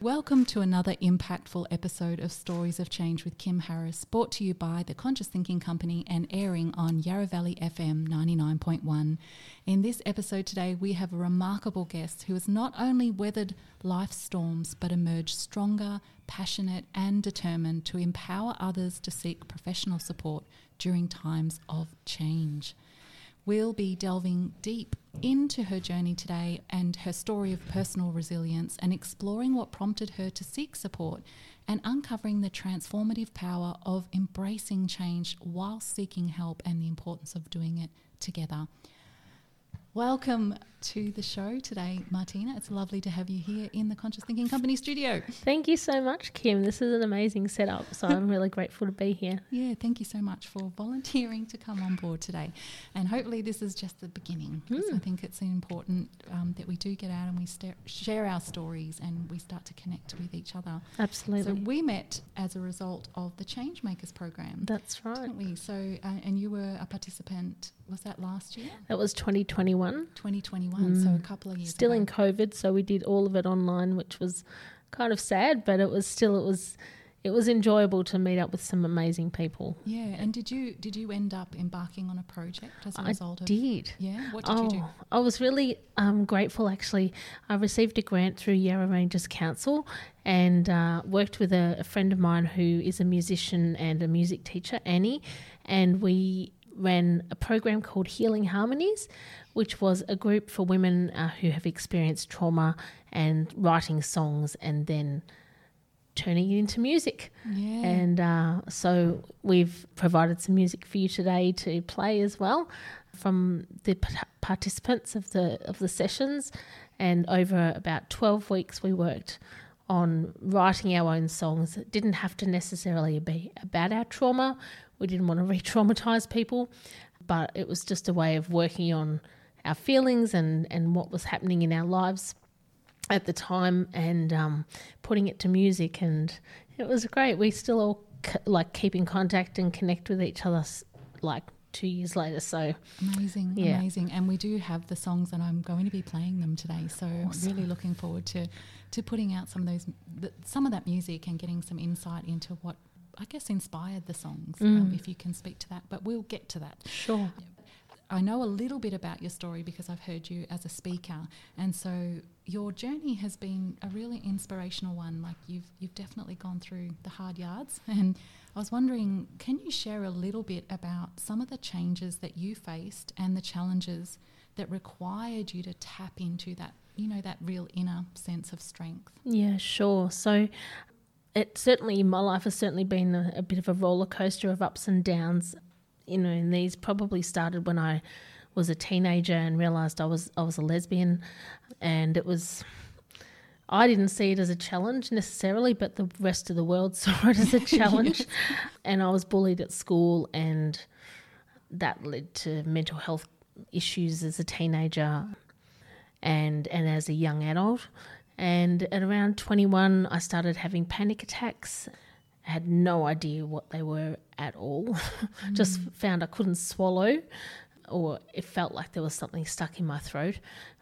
Welcome to another impactful episode of Stories of Change with Kim Harris, brought to you by the Conscious Thinking Company and airing on Yarra Valley FM 99.1. In this episode today, we have a remarkable guest who has not only weathered life's storms but emerged stronger, passionate and determined to empower others to seek professional support during times of change. We'll be delving deep into her journey today and her story of personal resilience and exploring what prompted her to seek support and uncovering the transformative power of embracing change while seeking help and the importance of doing it together. Welcome to the show today, Martina. It's lovely to have you here in the Conscious Thinking Company studio. Thank you so much, Kim. This is an amazing setup, so I'm really grateful to be here. Yeah, thank you so much for volunteering to come on board today. And hopefully this is just the beginning, because I think it's important that we do get out and we share our stories and we start to connect with each other. Absolutely. So we met as a result of the Changemakers program. That's right. Didn't we? So, and you were a participant, was that last year? That was 2021. 2021, so a couple of years Still ago. in COVID, so we did all of it online, which was kind of sad, but it was enjoyable to meet up with some amazing people. Yeah, and did you end up embarking on a project as a result of? I did. Yeah, what did you do? I was really grateful, actually. I received a grant through Yarra Rangers Council and worked with a friend of mine who is a musician and a music teacher, Annie, and we ran a program called Healing Harmonies, which was a group for women who have experienced trauma and writing songs and then turning it into music. Yeah. And so we've provided some music for you today to play as well from the participants of the sessions. And over about 12 weeks we worked on writing our own songs. It didn't have to necessarily be about our trauma. We didn't want to re-traumatise people, but it was just a way of working on our feelings and what was happening in our lives at the time and putting it to music. And it was great. We still all keep in contact and connect with each other 2 years later. So amazing. And we do have the songs and I'm going to be playing them today. So awesome. Really looking forward to putting out some of that music and getting some insight into what I guess inspired the songs, if you can speak to that, but we'll get to that. Sure. I know a little bit about your story because I've heard you as a speaker, and so your journey has been a really inspirational one. Like you've definitely gone through the hard yards, and I was wondering, can you share a little bit about some of the changes that you faced and the challenges that required you to tap into that, that real inner sense of strength? Yeah, sure. So my life has certainly been a bit of a roller coaster of ups and downs, and these probably started when I was a teenager and realised I was a lesbian, and I didn't see it as a challenge necessarily, but the rest of the world saw it as a challenge. Yes. And I was bullied at school, and that led to mental health issues as a teenager and as a young adult. And at around 21, I started having panic attacks. I had no idea what they were at all. Just found I couldn't swallow, or it felt like there was something stuck in my throat.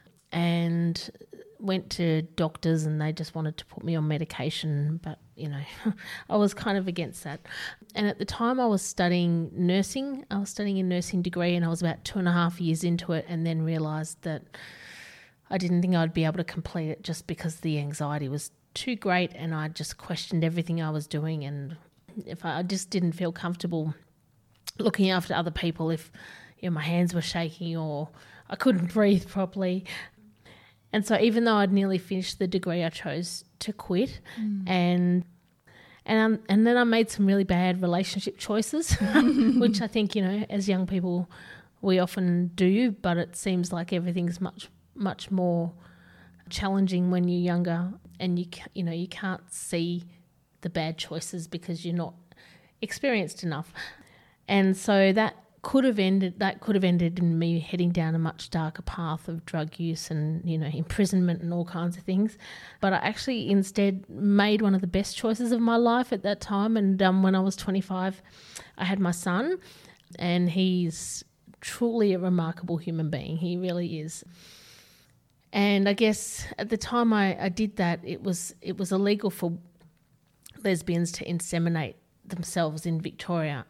And went to doctors and they just wanted to put me on medication, but, I was kind of against that. And at the time I was studying nursing. I was studying a nursing degree and I was about 2.5 years into it, and then realised that I didn't think I'd be able to complete it just because the anxiety was too great, and I just questioned everything I was doing, and if I just didn't feel comfortable looking after other people if my hands were shaking or I couldn't breathe properly. And so even though I'd nearly finished the degree, I chose to quit. And then I made some really bad relationship choices, which I think, as young people we often do, but it seems like everything's much more challenging when you're younger, and you can't see the bad choices because you're not experienced enough. And so that could have ended in me heading down a much darker path of drug use and imprisonment and all kinds of things. But I actually instead made one of the best choices of my life at that time. And when I was 25, I had my son, and he's truly a remarkable human being. He really is. And I guess at the time I did that, it was illegal for lesbians to inseminate themselves in Victoria.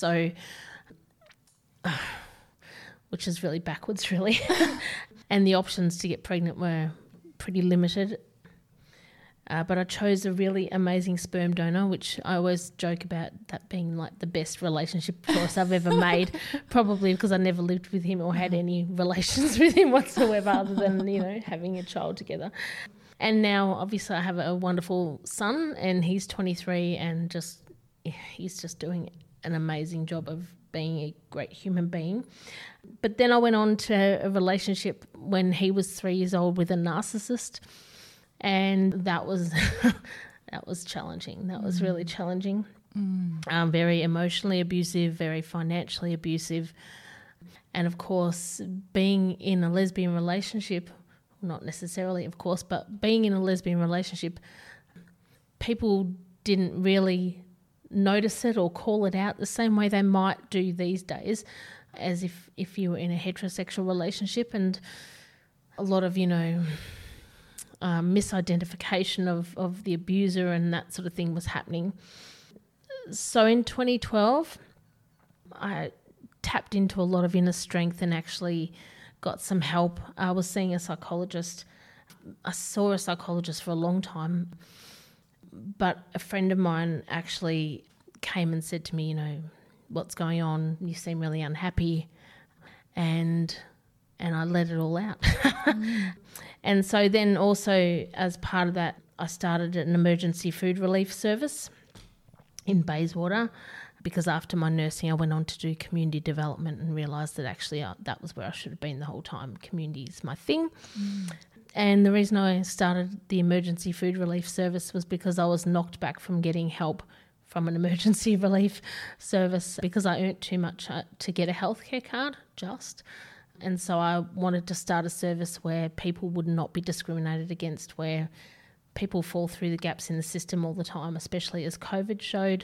Which is really backwards, really. And the options to get pregnant were pretty limited. But I chose a really amazing sperm donor, which I always joke about that being like the best relationship choice I've ever made, probably because I never lived with him or had any relations with him whatsoever other than, having a child together. And now, obviously, I have a wonderful son, and he's 23, and he's just doing an amazing job of being a great human being. But then I went on to a relationship when he was 3 years old with a narcissist, and that was that was challenging. That was really challenging. Very emotionally abusive, very financially abusive. And of course, being in a lesbian relationship, not necessarily, of course, but being in a lesbian relationship, people didn't really notice it or call it out the same way they might do these days as if you were in a heterosexual relationship, and a lot of, misidentification of the abuser and that sort of thing was happening. So in 2012, I tapped into a lot of inner strength and actually got some help. I was seeing a psychologist. I saw a psychologist for a long time, but a friend of mine actually came and said to me, what's going on? You seem really unhappy. And I let it all out. And so then also as part of that, I started an emergency food relief service in Bayswater, because after my nursing I went on to do community development and realised that actually that was where I should have been the whole time. Community is my thing. And the reason I started the emergency food relief service was because I was knocked back from getting help from an emergency relief service because I earned too much to get a healthcare card And so I wanted to start a service where people would not be discriminated against, where people fall through the gaps in the system all the time, especially as COVID showed.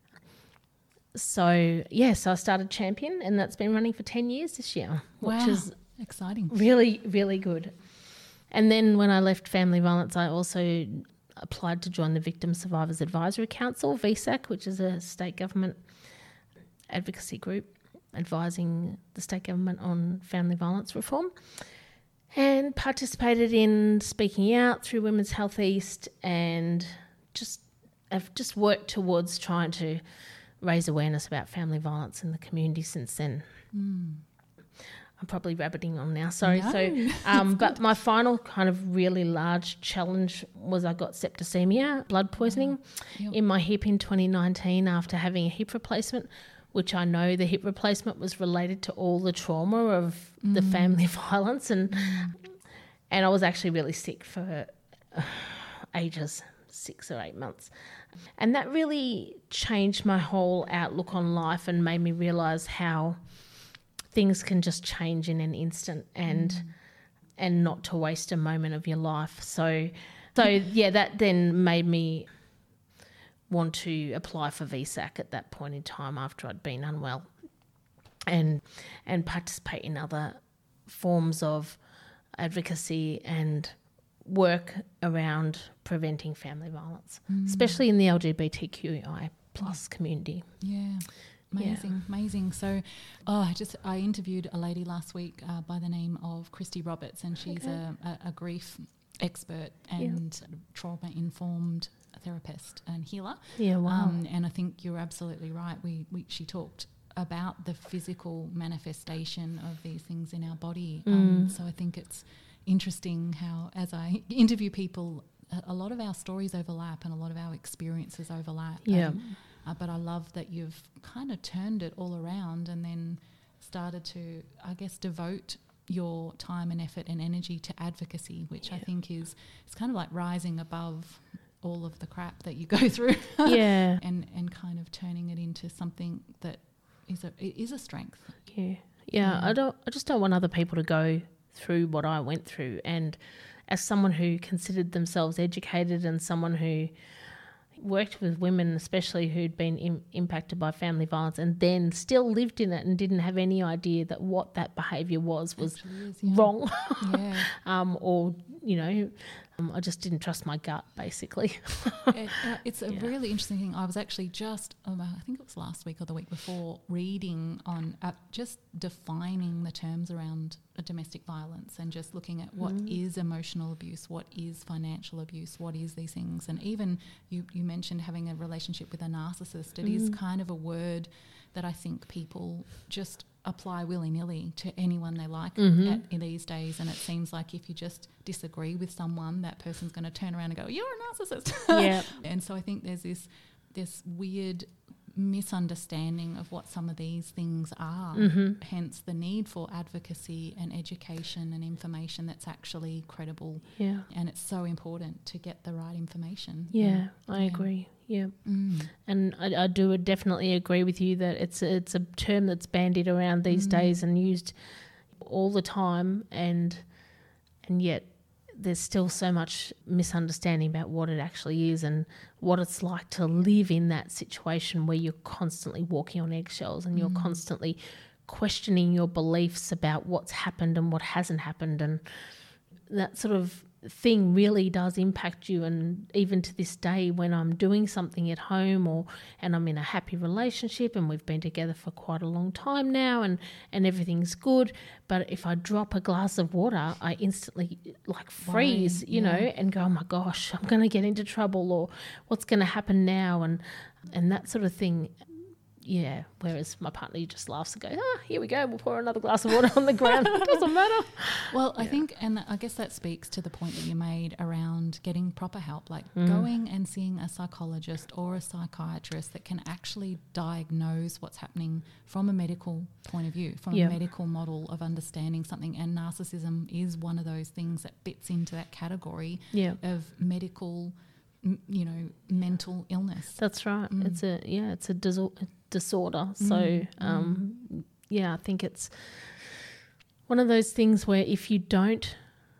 So I started Champion, and that's been running for 10 years this year, which is exciting. Really, really good. And then when I left family violence, I also applied to join the Victim Survivors Advisory Council, VSAC, which is a state government advocacy group advising the state government on family violence reform, and participated in speaking out through Women's Health East, and I've just worked towards trying to raise awareness about family violence in the community since then. I'm probably rabbiting on now, sorry. No, so, but my final kind of really large challenge was I got septicemia, blood poisoning, in my hip in 2019 after having a hip replacement, which I know the hip replacement was related to all the trauma of the family violence, and I was actually really sick for ages, 6 or 8 months. And that really changed my whole outlook on life and made me realise how things can just change in an instant, and not to waste a moment of your life. So that then made me want to apply for VSAC at that point in time after I'd been unwell, and participate in other forms of advocacy and work around preventing family violence, especially in the LGBTQI plus community. Yeah. Amazing. So, I interviewed a lady last week by the name of Christy Roberts, and she's a grief expert and trauma-informed therapist and healer. Yeah, wow. And I think you're absolutely right. She talked about the physical manifestation of these things in our body. So I think it's interesting how, as I interview people, a lot of our stories overlap and a lot of our experiences overlap. Yeah. But I love that you've kind of turned it all around and then started to, I guess, devote your time and effort and energy to advocacy, which I think it's kind of like rising above all of the crap that you go through. And kind of turning it into something that is a strength. I just don't want other people to go through what I went through. And as someone who considered themselves educated and someone who worked with women, especially who'd been impacted by family violence, and then still lived in it and didn't have any idea that what that behaviour was wrong. Or, I just didn't trust my gut, basically. It's a really interesting thing. I was actually just, I think it was last week or the week before, reading on just defining the terms around domestic violence and just looking at what is emotional abuse, what is financial abuse, what is these things. And even you mentioned having a relationship with a narcissist. It is kind of a word that I think people just apply willy-nilly to anyone they like in these days, and it seems like if you just disagree with someone, that person's going to turn around and go, you're a narcissist. Yeah. And so I think there's this weird misunderstanding of what some of these things are, hence the need for advocacy and education and information that's actually credible. Yeah. And it's so important to get the right information. Yeah, I agree. Yeah. And I do definitely agree with you that it's a term that's bandied around these days and used all the time, and yet there's still so much misunderstanding about what it actually is and what it's like to live in that situation where you're constantly walking on eggshells and you're constantly questioning your beliefs about what's happened and what hasn't happened, and that sort of thing really does impact you. And even to this day, when I'm doing something at home and I'm in a happy relationship and we've been together for quite a long time now and everything's good, but if I drop a glass of water, I instantly freeze, you know, and go, oh my gosh, I'm going to get into trouble, or what's going to happen now, and that sort of thing. Yeah, whereas my partner just laughs and goes, here we go, we'll pour another glass of water on the ground. It doesn't matter. Well, I think, and I guess that speaks to the point that you made around getting proper help, like going and seeing a psychologist or a psychiatrist that can actually diagnose what's happening from a medical point of view, from a medical model of understanding something. And narcissism is one of those things that fits into that category of medical, mental illness. That's right. It's a disorder. So, I think it's one of those things where if you don't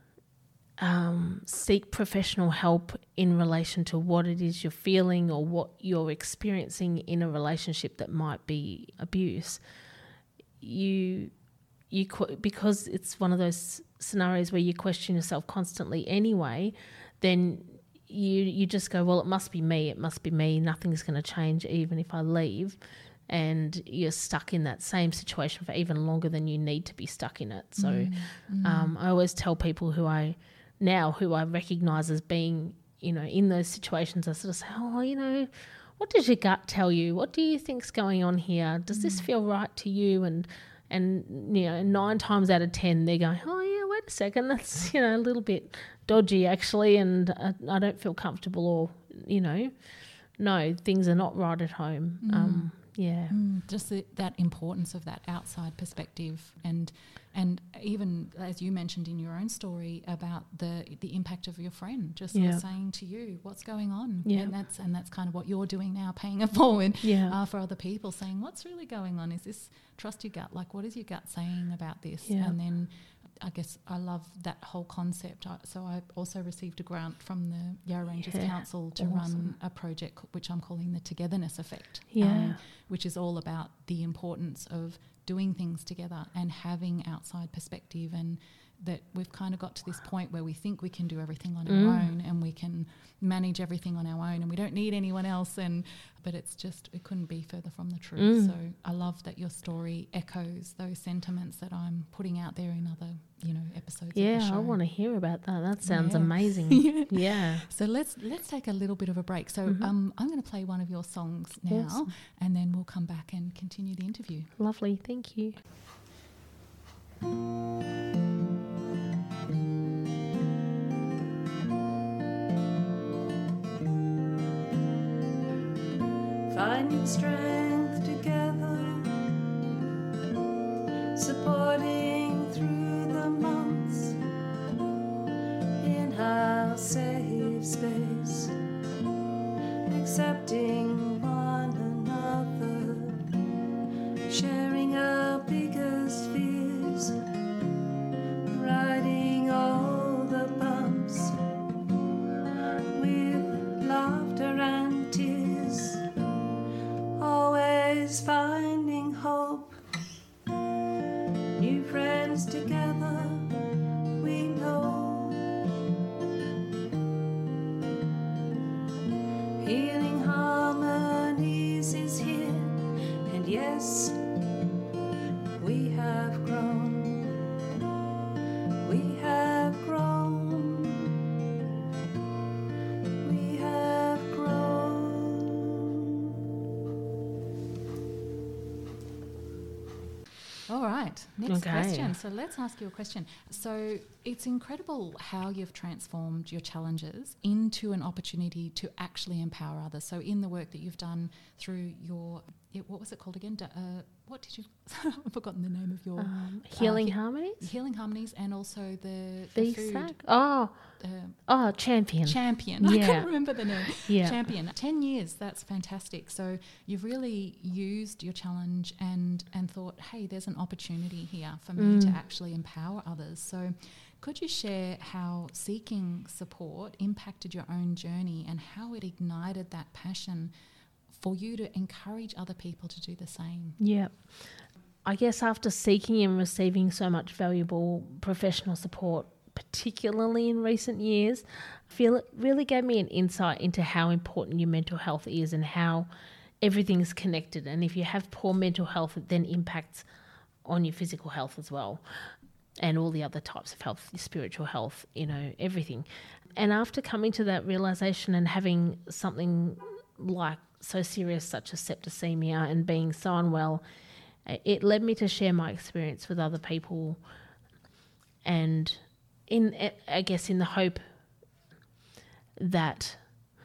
seek professional help in relation to what it is you're feeling or what you're experiencing in a relationship that might be abuse, because it's one of those scenarios where you question yourself constantly anyway, then you just go, well, it must be me, nothing's going to change even if I leave, and you're stuck in that same situation for even longer than you need to be stuck in it. So I always tell people who I recognise as being, in those situations, I sort of say, what does your gut tell you? What do you think's going on here? Does this feel right to you? And 9 times out of 10 they're going, oh yeah, wait a second, that's a little bit dodgy actually, and I don't feel comfortable, or no, things are not right at home. Just that importance of that outside perspective, and even as you mentioned in your own story about the impact of your friend just sort of saying to you what's going on, and that's kind of what you're doing now, paying it forward for other people, saying what's really going on, is this, trust your gut, like what is your gut saying about this? And then I guess I love that whole concept. So I also received a grant from the Yarra Ranges Council to run a project which I'm calling the Togetherness Effect, which is all about the importance of doing things together and having outside perspective, and that we've kind of got to this point where we think we can do everything on our own and we can manage everything on our own and we don't need anyone else, but it's just, it couldn't be further from the truth. So I love that your story echoes those sentiments that I'm putting out there in other episodes of the show. I want to hear about that. That sounds amazing. So let's take a little bit of a break. So I'm going to play one of your songs now, and then we'll come back and continue the interview. Lovely, thank you. Finding strength together, supporting through the months in our safe space, accepting one another, sharing our biggest fears, riding all the bumps with laughter and tears. Healing Harmonies is here, and yes, we have grown. We have grown. We have grown. All right, next Okay. question. So let's ask you a question. So it's incredible how you've transformed your challenges into an opportunity to actually empower others. So in the work that you've done through your, what was it called again? What did you, I've forgotten the name of your... Healing Harmonies? Healing Harmonies, and also the food... VSAC? Champion. Champion. I Yeah. couldn't remember the name. Yeah. Champion. 10 years, that's fantastic. So you've really used your challenge and thought, hey, there's an opportunity here for me to actually empower others. So could you share how seeking support impacted your own journey and how it ignited that passion for you to encourage other people to do the same? Yeah. I guess after seeking and receiving so much valuable professional support, particularly in recent years, I feel it really gave me an insight into how important your mental health is and how everything's connected. And if you have poor mental health, it then impacts on your physical health as well, and all the other types of health, your spiritual health, everything. And after coming to that realization and having something like so serious such as septicemia and being so unwell, it led me to share my experience with other people, and in the hope that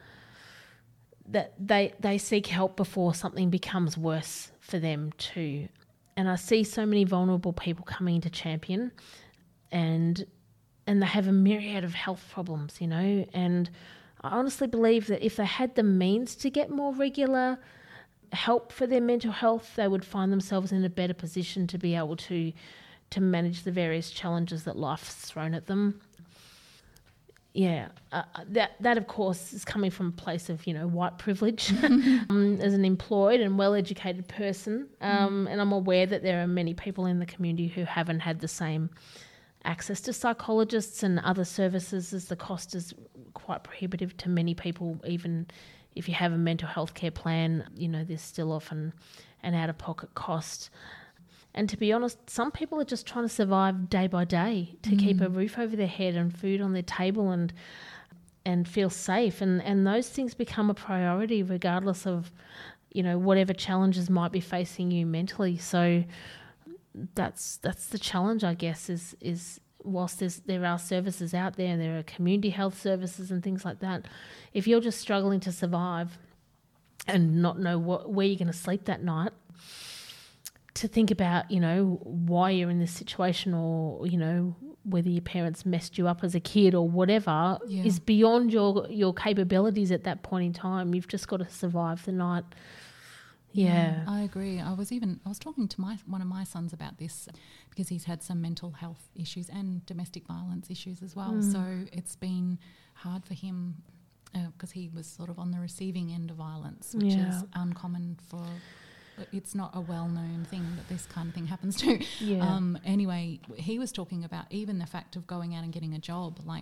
they seek help before something becomes worse for them too. And I see so many vulnerable people coming into Champion, and they have a myriad of health problems, and I honestly believe that if they had the means to get more regular help for their mental health, they would find themselves in a better position to be able to manage the various challenges that life's thrown at them. Yeah, that of course is coming from a place of white privilege as an employed and well-educated person, and I'm aware that there are many people in the community who haven't had the same access to psychologists and other services, as the cost is quite prohibitive to many people. Even if you have a mental health care plan, there's still often an out-of-pocket cost. And to be honest, some people are just trying to survive day by day to keep a roof over their head and food on their table and feel safe. And those things become a priority regardless of, whatever challenges might be facing you mentally. So that's the challenge, I guess, is whilst there are services out there, and there are community health services and things like that, if you're just struggling to survive and not know where you're going to sleep that night, to think about, why you're in this situation, or, whether your parents messed you up as a kid or whatever, is beyond your capabilities at that point in time. You've just got to survive the night. Yeah, I agree. I was talking to one of my sons about this, because he's had some mental health issues and domestic violence issues as well. So it's been hard for him because he was sort of on the receiving end of violence, which is uncommon for... It's not a well-known thing that this kind of thing happens to. Yeah. Anyway, he was talking about even the fact of going out and getting a job. Like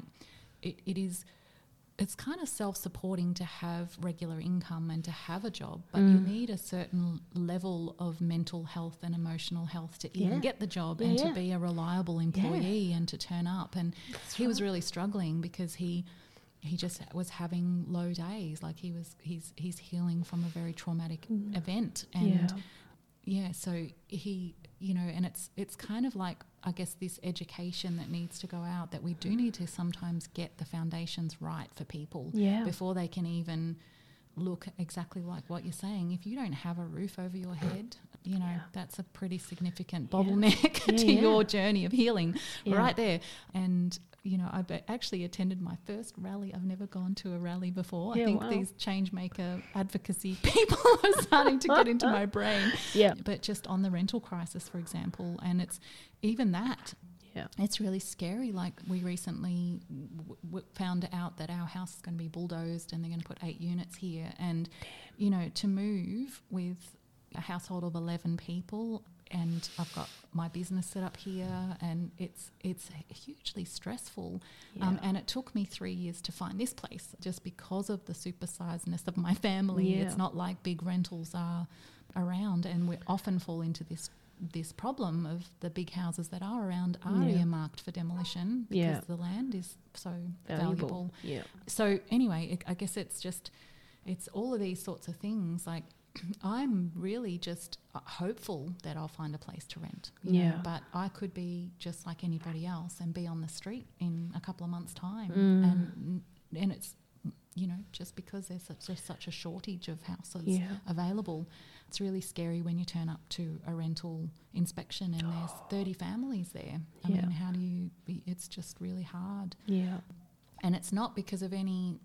it's kind of self-supporting to have regular income and to have a job, but you need a certain level of mental health and emotional health to even get the job and to be a reliable employee and to turn up. And he was really struggling because he just was having low days. Like he's healing from a very traumatic event, and so he, and it's kind of like, I guess, this education that needs to go out, that we do need to sometimes get the foundations right for people before they can even look exactly like what you're saying. If you don't have a roof over your head, that's a pretty significant bottleneck to your journey of healing right there. And I've actually attended my first rally. I've never gone to a rally before. I think these change maker advocacy people are starting to get into my brain. Yeah. But just on the rental crisis, for example, and it's even that. Yeah. It's really scary. Like, we recently found out that our house is going to be bulldozed and they're going to put 8 units here. And, to move with a household of 11 people, and I've got my business set up here, and it's hugely stressful. And it took me 3 years to find this place just because of the supersizedness of my family. It's not like big rentals are around, and we often fall into this problem of the big houses that are around are earmarked for demolition because the land is so valuable. So anyway, I guess it's all of these sorts of things. Like, I'm really just hopeful that I'll find a place to rent. You know, but I could be just like anybody else and be on the street in a couple of months' time. And it's, you know, just because there's such a shortage of houses available. It's really scary when you turn up to a rental inspection and there's 30 families there. I mean, how do you it's just really hard. And it's not because of any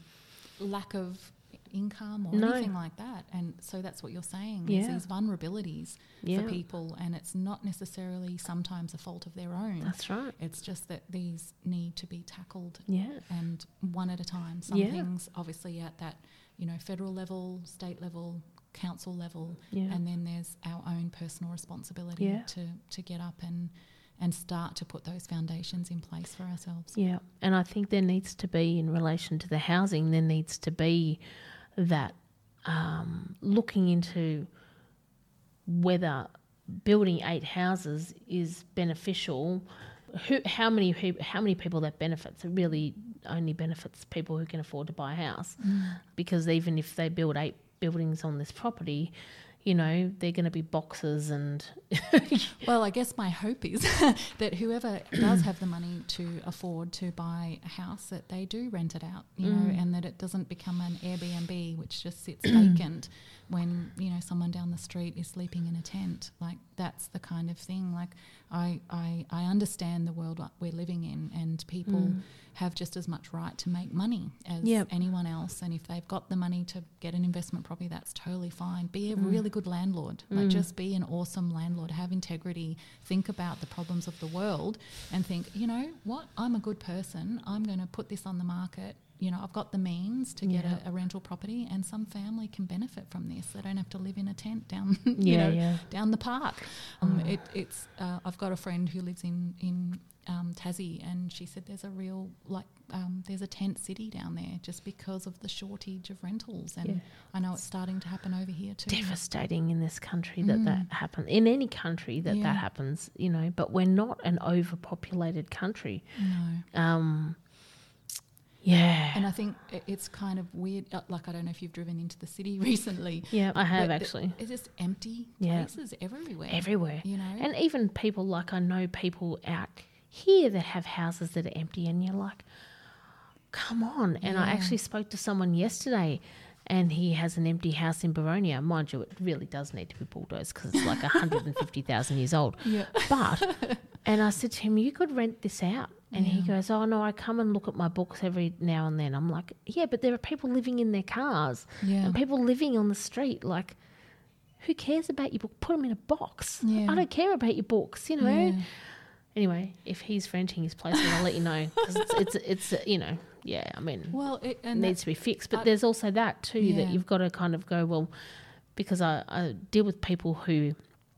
lack of income or anything like that. And so that's what you're saying. There's these vulnerabilities for people, and it's not necessarily sometimes a fault of their own. That's right. It's just that these need to be tackled and one at a time. Some things obviously at that, you know, federal level, state level, council level, and then there's our own personal responsibility to get up and start to put those foundations in place for ourselves. Yeah, and I think there needs to be, in relation to the housing, there needs to be that looking into whether building 8 houses is beneficial. How many people that benefits? It really only benefits people who can afford to buy a house, because even if they build 8 buildings on this property, you know, they're going to be boxes and... Well, I guess my hope is that whoever does have the money to afford to buy a house, that they do rent it out, you know, and that it doesn't become an Airbnb which just sits vacant when, you know, someone down the street is sleeping in a tent. Like, that's the kind of thing. Like, I understand the world we're living in, and people have just as much right to make money as anyone else. And if they've got the money to get an investment property, that's totally fine. Be a really good landlord. Like, just be an awesome landlord. Have integrity. Think about the problems of the world and think, you know what, I'm a good person. I'm going to put this on the market. You know, I've got the means to get a rental property, and some family can benefit from this. They don't have to live in a tent down, down the park. I've got a friend who lives in Tassie, and she said there's a real there's a tent city down there just because of the shortage of rentals, and I know it's starting to happen over here too. Devastating in this country that happens, in any country that happens, you know. But we're not an overpopulated country. No. Yeah. And I think it's kind of weird. Like, I don't know if you've driven into the city recently. Yeah, I have actually. It's just empty places everywhere. Everywhere. You know? And even people, like, I know people out here that have houses that are empty, and you're like, come on. And I actually spoke to someone yesterday, and he has an empty house in Baronia. Mind you, it really does need to be bulldozed because it's like 150,000 years old. Yeah. But, and I said to him, you could rent this out. And he goes, oh, no, I come and look at my books every now and then. I'm like, yeah, but there are people living in their cars and people living on the street. Like, who cares about your book? Put them in a box. Yeah. I don't care about your books, you know. Yeah. Anyway, if he's renting his place, I'll let you know, because it's you know, I mean, well, it needs to be fixed. But there's also that too, that you've got to kind of go, well, because I deal with people who,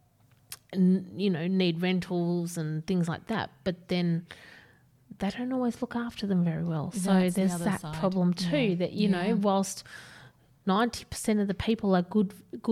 you know, need rentals and things like that, but then they don't always look after them very well. So there's that problem too, that, you know, whilst 90% of the people are good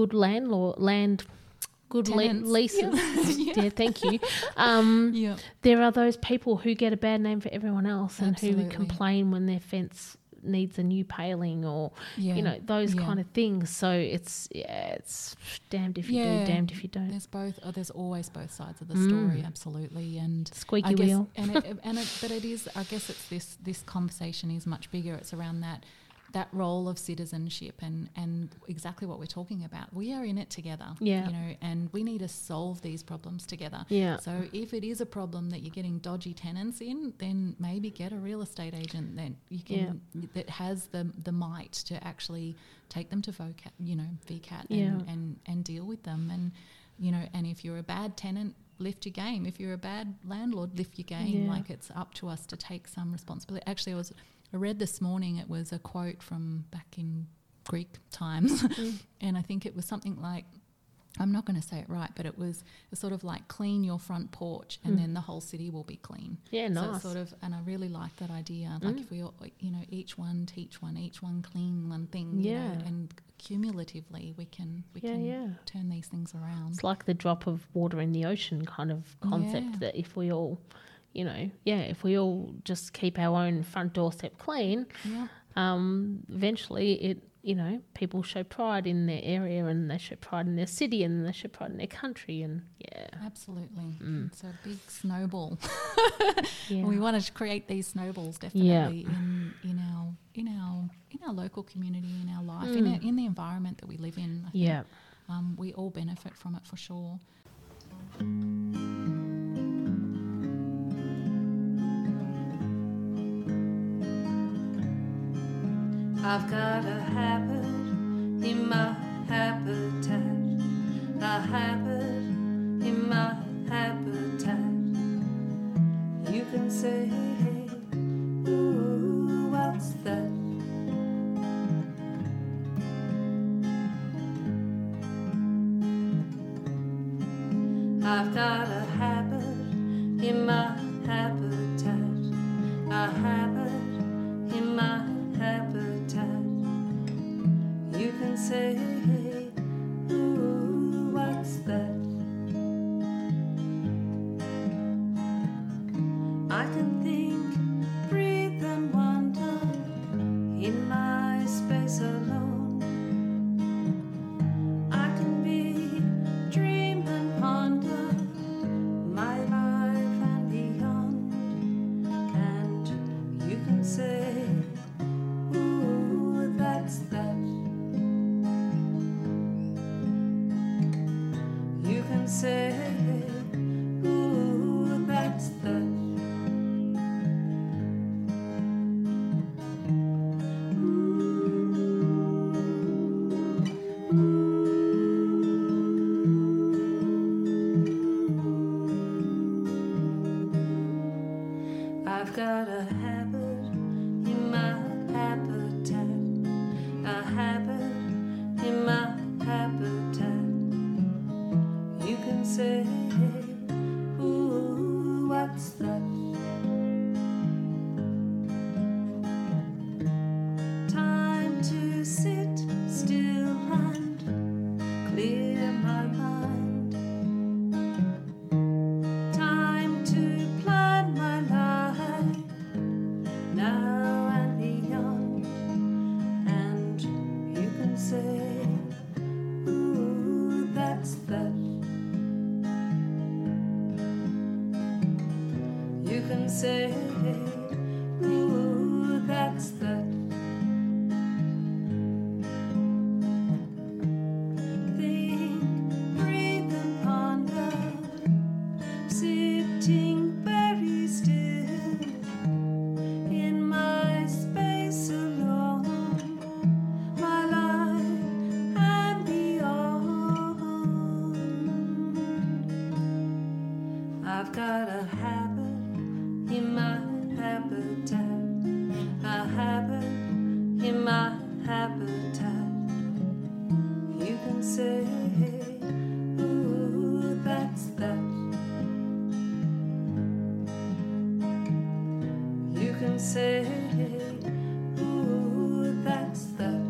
leases. Yeah, thank you. There are those people who get a bad name for everyone else and who complain when their fence needs a new paling or, you know, those kind of things. So it's damned if you do, damned if you don't. There's always both sides of the story, absolutely. And squeaky wheel. But it is, I guess it's this conversation is much bigger. It's around that role of citizenship and exactly what we're talking about. We are in it together, you know, and we need to solve these problems together. Yeah. So if it is a problem that you're getting dodgy tenants in, then maybe get a real estate agent that you can that has the might to actually take them to VCAT and deal with them. And, you know, and if you're a bad tenant, lift your game. If you're a bad landlord, lift your game. Like, it's up to us to take some responsibility. Actually, I read this morning, it was a quote from back in Greek times, and I think it was something like, I'm not going to say it right, but it was sort of like clean your front porch and then the whole city will be clean. Yeah, So nice. it's sort of, and I really like that idea. Like if we all, each one teach one, each one clean one thing, and cumulatively we can turn these things around. It's like the drop of water in the ocean kind of concept that if we all, if we all just keep our own front doorstep clean, eventually it, people show pride in their area and they show pride in their city and they show pride in their country and Absolutely. It's a big snowball. We want to create these snowballs definitely in our local community, in our life, in the environment that we live in. I think, we all benefit from it for sure. I've got a habit in my habitat, a habit in my habitat. You can say, ooh, what's that? I've got a habit in my habitat, a habit in my habitat. You can say, ooh, what's that? I can think, breathe and wonder in my space alone. I can be, dream and ponder my life and beyond. And you can say, ooh, that's that. You can say, ooh, that's that. I've got a habit in my habitat, a habit in my habitat. You can say, ooh, what's that? Time to sit still and clear my mind. Time to plan my life now and beyond. And you can say, ooh, that's that. You can say, ooh, that's that. Think, breathe and ponder, sitting very still in my space alone, my life and beyond. I've got a habit in my habitat, a habit in my habitat. You can say, ooh, that's that. You can say, ooh, that's that.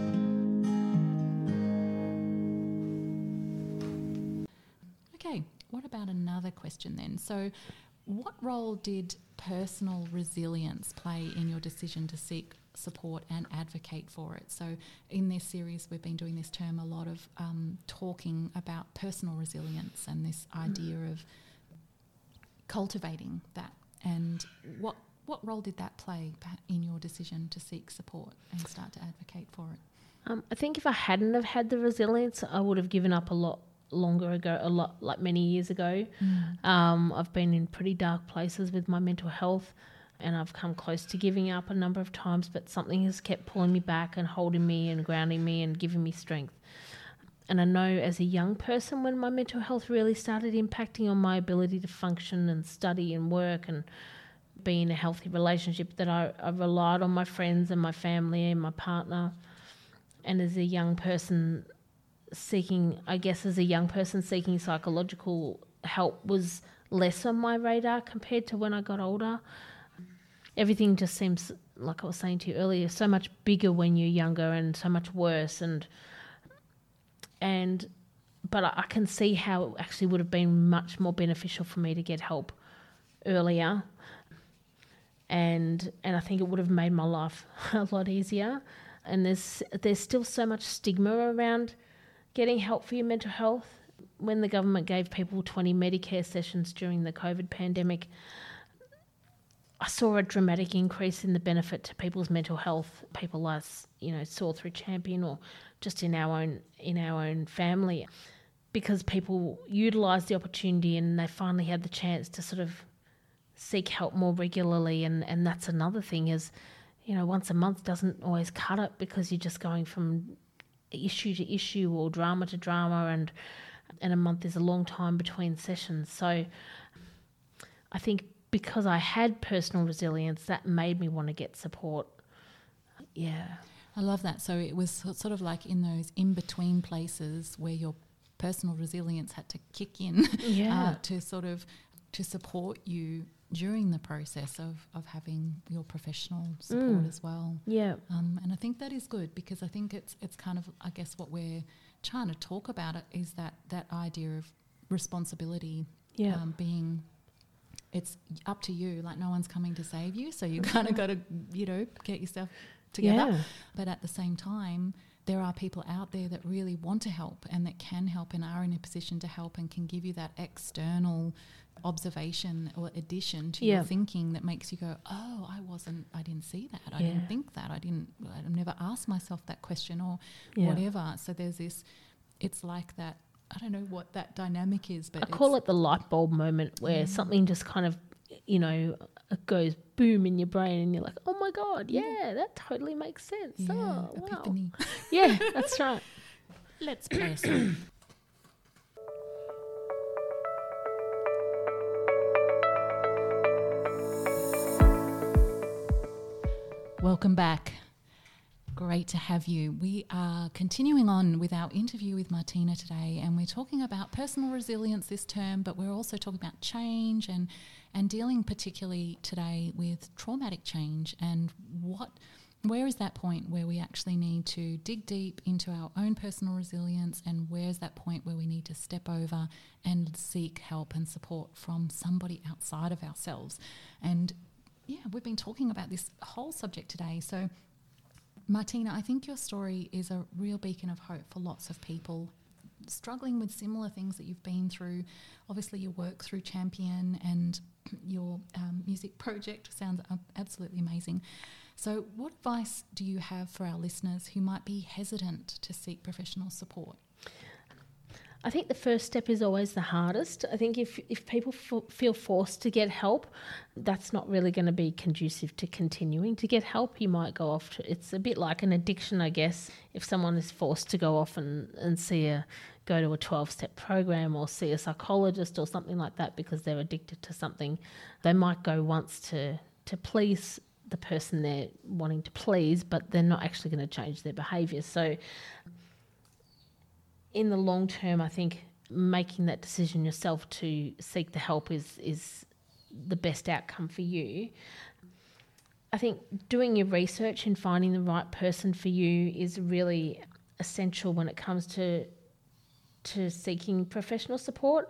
Okay, what about another question then? So what role did personal resilience play in your decision to seek support and advocate for it? So in this series, we've been doing this term a lot of talking about personal resilience and this idea of cultivating that. And what role did that play in your decision to seek support and start to advocate for it? I think if I hadn't have had the resilience, I would have given up a lot longer ago, like many years ago. I've been in pretty dark places with my mental health and I've come close to giving up a number of times, but something has kept pulling me back and holding me and grounding me and giving me strength. And I know as a young person, when my mental health really started impacting on my ability to function and study and work and be in a healthy relationship, that I relied on my friends and my family and my partner. And as a young person, seeking, I guess as a young person, seeking psychological help was less on my radar compared to when I got older. Everything just seems, like I was saying to you earlier, so much bigger when you're younger and so much worse. But I can see how it actually would have been much more beneficial for me to get help earlier. And I think it would have made my life a lot easier. And there's still so much stigma around getting help for your mental health. When the government gave people 20 Medicare sessions during the COVID pandemic, I saw a dramatic increase in the benefit to people's mental health. People I, saw through Champion or just in our own family, because people utilised the opportunity and they finally had the chance to sort of seek help more regularly. And that's another thing is, once a month doesn't always cut it, because you're just going from issue to issue or drama to drama, and a month is a long time between sessions. So I think because I had personal resilience, that made me want to get support. Yeah. I love that. So it was sort of like in those in-between places where your personal resilience had to kick in to support you during the process of having your professional support as well. Yeah. And I think that is good, because I think it's kind of, I guess, what we're trying to talk about it is that idea of responsibility being, it's up to you. Like, no one's coming to save you, so you kind of got to, get yourself together. Yeah. But at the same time, there are people out there that really want to help and that can help and are in a position to help and can give you that external observation or addition to your thinking that makes you go, oh, I didn't see that. I didn't think that. I never asked myself that question or whatever. So there's this, it's like that, I don't know what that dynamic is, but I call it the light bulb moment where something just kind of, it goes boom in your brain and you're like, oh my God, that totally makes sense. Yeah, oh, epiphany. Wow. Yeah, that's right. Let's play a song. Welcome back. Great to have you. We are continuing on with our interview with Martina today, and we're talking about personal resilience this term, but we're also talking about change and dealing particularly today with traumatic change and where is that point where we actually need to dig deep into our own personal resilience, and where's that point where we need to step over and seek help and support from somebody outside of ourselves. And we've been talking about this whole subject today. So Martina, I think your story is a real beacon of hope for lots of people struggling with similar things that you've been through. Obviously, your work through Champion and your music project sounds absolutely amazing. So what advice do you have for our listeners who might be hesitant to seek professional support? I think the first step is always the hardest. I think if people feel forced to get help, that's not really going to be conducive to continuing to get help. You might go off to, it's a bit like an addiction, I guess. If someone is forced to go off and go to a 12-step program or see a psychologist or something like that because they're addicted to something, they might go once to please the person they're wanting to please, but they're not actually going to change their behaviour. So in the long term, I think making that decision yourself to seek the help is the best outcome for you. I think doing your research and finding the right person for you is really essential when it comes to seeking professional support.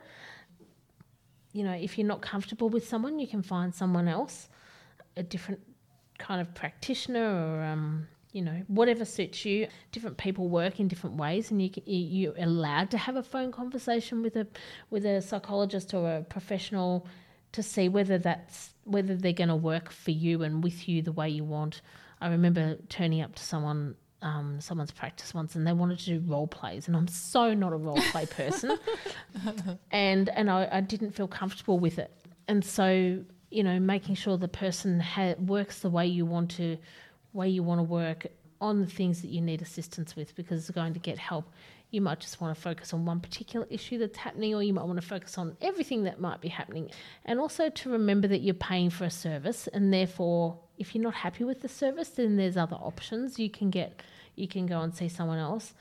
If you're not comfortable with someone, you can find someone else, a different kind of practitioner or whatever suits you. Different people work in different ways, and you're allowed to have a phone conversation with a psychologist or a professional to see whether they're going to work for you and with you the way you want. I remember turning up to someone's practice once, and they wanted to do role plays, and I'm so not a role play person, and I didn't feel comfortable with it. And so making sure the person works the way you want to work on the things that you need assistance with, because you're going to get help. You might just want to focus on one particular issue that's happening, or you might want to focus on everything that might be happening. And also to remember that you're paying for a service, and therefore if you're not happy with the service, then there's other options. You can go and see someone else.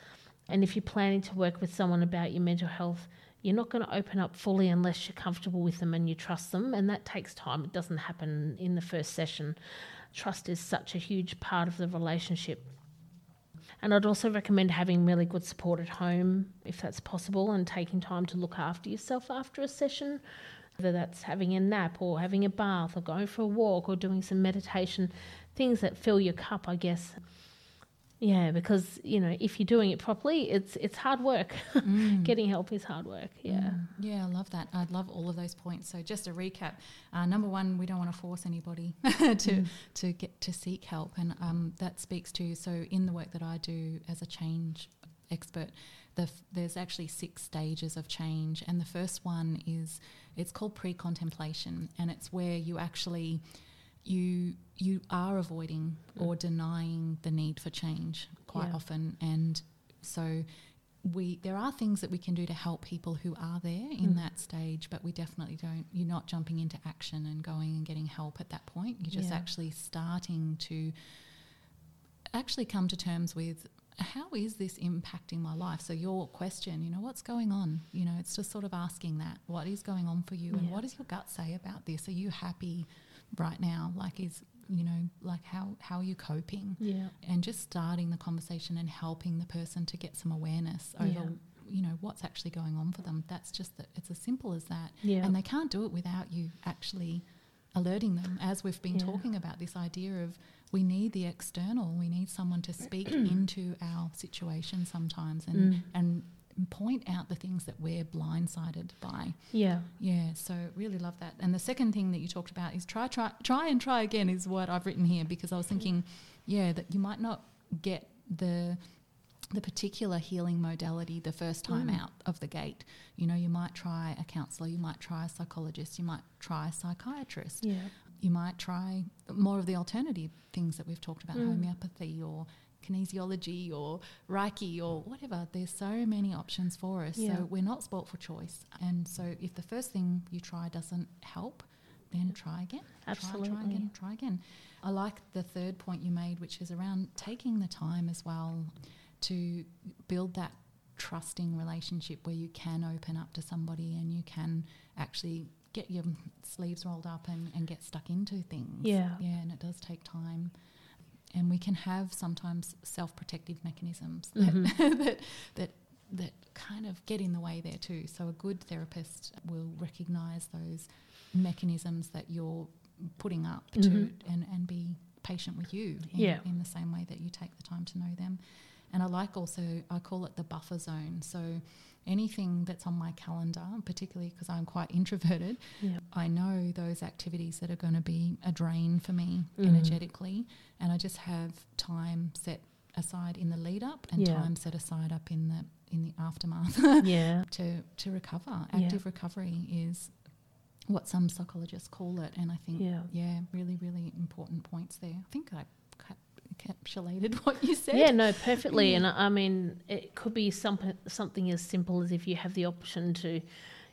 And if you're planning to work with someone about your mental health, you're not going to open up fully unless you're comfortable with them and you trust them. And that takes time. It doesn't happen in the first session. Trust is such a huge part of the relationship. And I'd also recommend having really good support at home if that's possible, and taking time to look after yourself after a session, whether that's having a nap or having a bath or going for a walk or doing some meditation, things that fill your cup, I guess. Yeah, because, if you're doing it properly, it's hard work. Getting help is hard work, yeah. Yeah, I love that. I love all of those points. So just to recap, number one, we don't want to force anybody to get to seek help. And that speaks to, so in the work that I do as a change expert, there's actually 6 stages of change. And the first one is, it's called pre-contemplation. And it's where you actually... You are avoiding or denying the need for change quite often, and so there are things that we can do to help people who are there in that stage, but we definitely don't. You're not jumping into action and going and getting help at that point. You're just actually starting to actually come to terms with, how is this impacting my life? So your question, what's going on? It's just sort of asking that, what is going on for you, and what does your gut say about this? Are you happy right now? How are you coping? Yeah. And just starting the conversation and helping the person to get some awareness over, what's actually going on for them. That's just it's as simple as that. Yeah. And they can't do it without you actually alerting them, as we've been talking about this idea of, we need the external. We need someone to speak into our situation sometimes and point out the things that we're blindsided by. Yeah. Yeah, so really love that. And the second thing that you talked about is try again is what I've written here, because I was thinking, that you might not get the particular healing modality the first time out of the gate. You might try a counsellor, you might try a psychologist, you might try a psychiatrist. Yeah. You might try more of the alternative things that we've talked about, homeopathy or kinesiology or Reiki or whatever. There's so many options for us. Yeah. So we're not spoilt for choice. And so if the first thing you try doesn't help, then try again. Absolutely. Try again. I like the third point you made, which is around taking the time as well to build that trusting relationship where you can open up to somebody and you can actually get your sleeves rolled up and get stuck into things. Yeah. Yeah, and it does take time. And we can have sometimes self-protective mechanisms that kind of get in the way there too. So a good therapist will recognise those mechanisms that you're putting up to and be patient with you in the same way that you take the time to know them. And I like also, I call it the buffer zone. So anything that's on my calendar, particularly because I'm quite introverted, I know those activities that are going to be a drain for me energetically, and I just have time set aside in the lead up and time set aside up in the aftermath to recover. Active recovery is what some psychologists call it, and I think really, really important points there. I think I encapsulated what you said. Yeah, no, perfectly. And I mean, it could be something as simple as if you have the option to,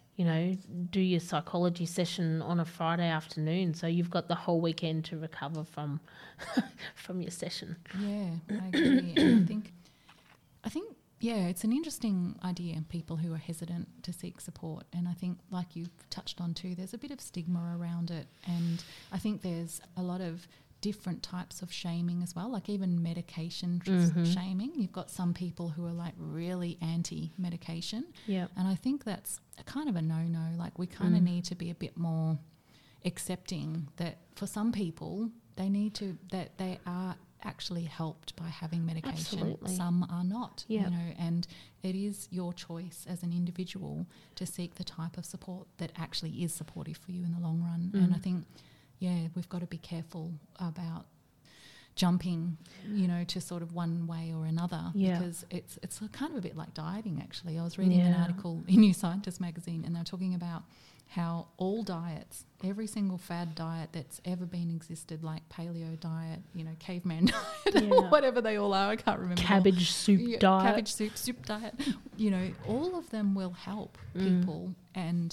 do your psychology session on a Friday afternoon, so you've got the whole weekend to recover from your session. Yeah, I agree. And I think it's an interesting idea, people who are hesitant to seek support. And I think, like you've touched on too, there's a bit of stigma around it. And I think there's a lot of different types of shaming as well, like even medication shaming. You've got some people who are like really anti-medication. Yeah. And I think that's a kind of a no-no. Like we kind of need to be a bit more accepting that for some people that they are actually helped by having medication. Absolutely. Some are not, and it is your choice as an individual to seek the type of support that actually is supportive for you in the long run. And I think we've got to be careful about jumping, to sort of one way or another, because it's kind of a bit like dieting, actually. I was reading an article in New Scientist magazine, and they're talking about how all diets, every single fad diet that's ever been existed, like paleo diet, caveman diet, or whatever they all are, I can't remember. Cabbage soup diet. Cabbage soup diet. All of them will help people, and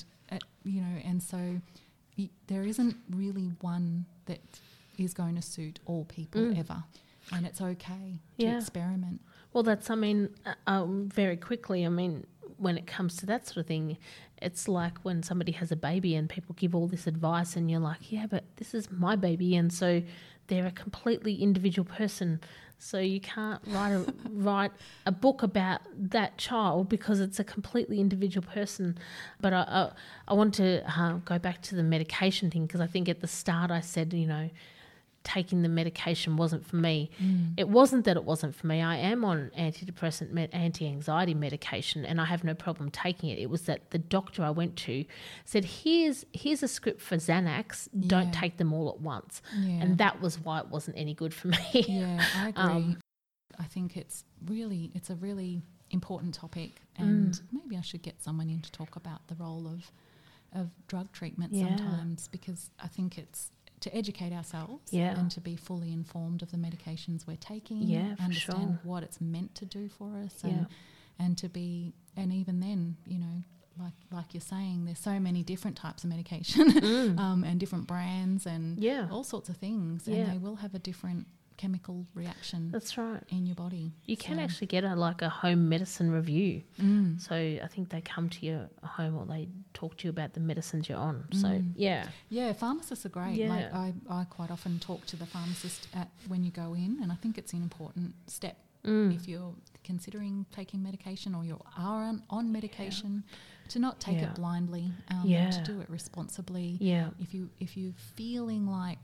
so there isn't really one that is going to suit all people ever, and it's okay to experiment. Well, very quickly, when it comes to that sort of thing, it's like when somebody has a baby and people give all this advice and you're like, yeah, but this is my baby. And so they're a completely individual person. So you can't write a book about that child because it's a completely individual person. But I want to go back to the medication thing, because I think at the start I said, taking the medication wasn't for me. It wasn't that it wasn't for me. I am on antidepressant, anti-anxiety medication, and I have no problem taking it. It was that the doctor I went to said, here's a script for Xanax, don't take them all at once. Yeah. And that was why it wasn't any good for me. Yeah, I agree. I think it's a really important topic, and maybe I should get someone in to talk about the role of drug treatment sometimes, because I think it's to educate ourselves and to be fully informed of the medications we're taking, understand what it's meant to do for us, and to be, and even then, like you're saying, there's so many different types of medication and different brands and all sorts of things, and they will have a different chemical reaction. That's right. In your body. You can actually get a home medicine review. So I think they come to your home or they talk to you about the medicines you're on. So yeah, pharmacists are great. Like I quite often talk to the pharmacist when you go in, and I think it's an important step if you're considering taking medication or you are on medication, to not take it blindly, to do it responsibly. If you're feeling like,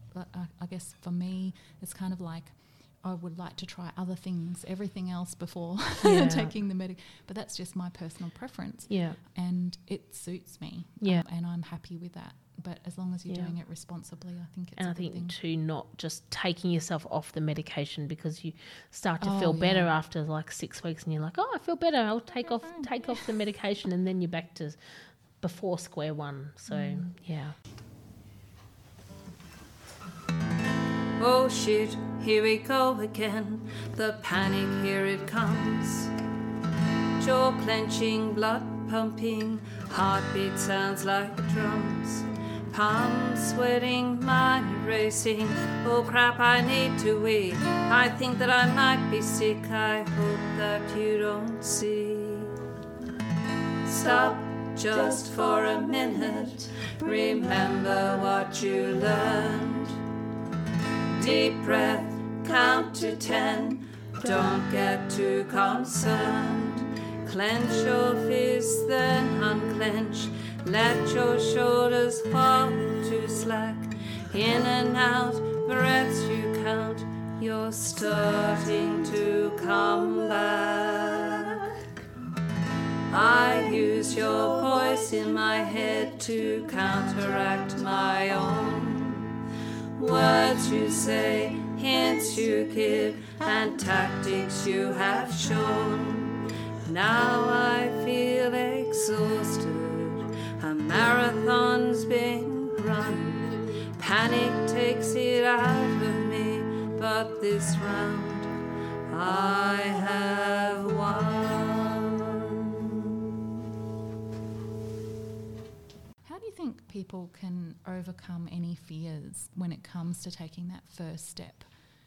I guess for me, it's kind of like I would like to try other things, everything else before taking the medic. But that's just my personal preference. Yeah. And it suits me. Yeah. And I'm happy with that. But as long as you're doing it responsibly, I think it's a good thing. And I think too, not just taking yourself off the medication because you start to feel better after 6 weeks and you're like, oh, I feel better, I'll take off the medication, and then you're back to before square one. So, yeah. Oh shit, here we go again. The panic, here it comes. Jaw clenching, blood pumping, heartbeat sounds like drums. Palms sweating, mind racing. Oh crap, I need to wait. I think that I might be sick. I hope that you don't see. Stop just for a minute. Remember what you learned. Deep breath, count to 10. Don't get too concerned. Clench your fist, then unclench. Let your shoulders fall to slack. In and out, breaths you count. You're starting to come back. I use your voice in my head to counteract my own. Words you say, hints you give, and tactics you have shown. Now I feel exhausted. A marathon's been run. Panic takes it out of me, but this round I have won. How do you think people can overcome any fears when it comes to taking that first step?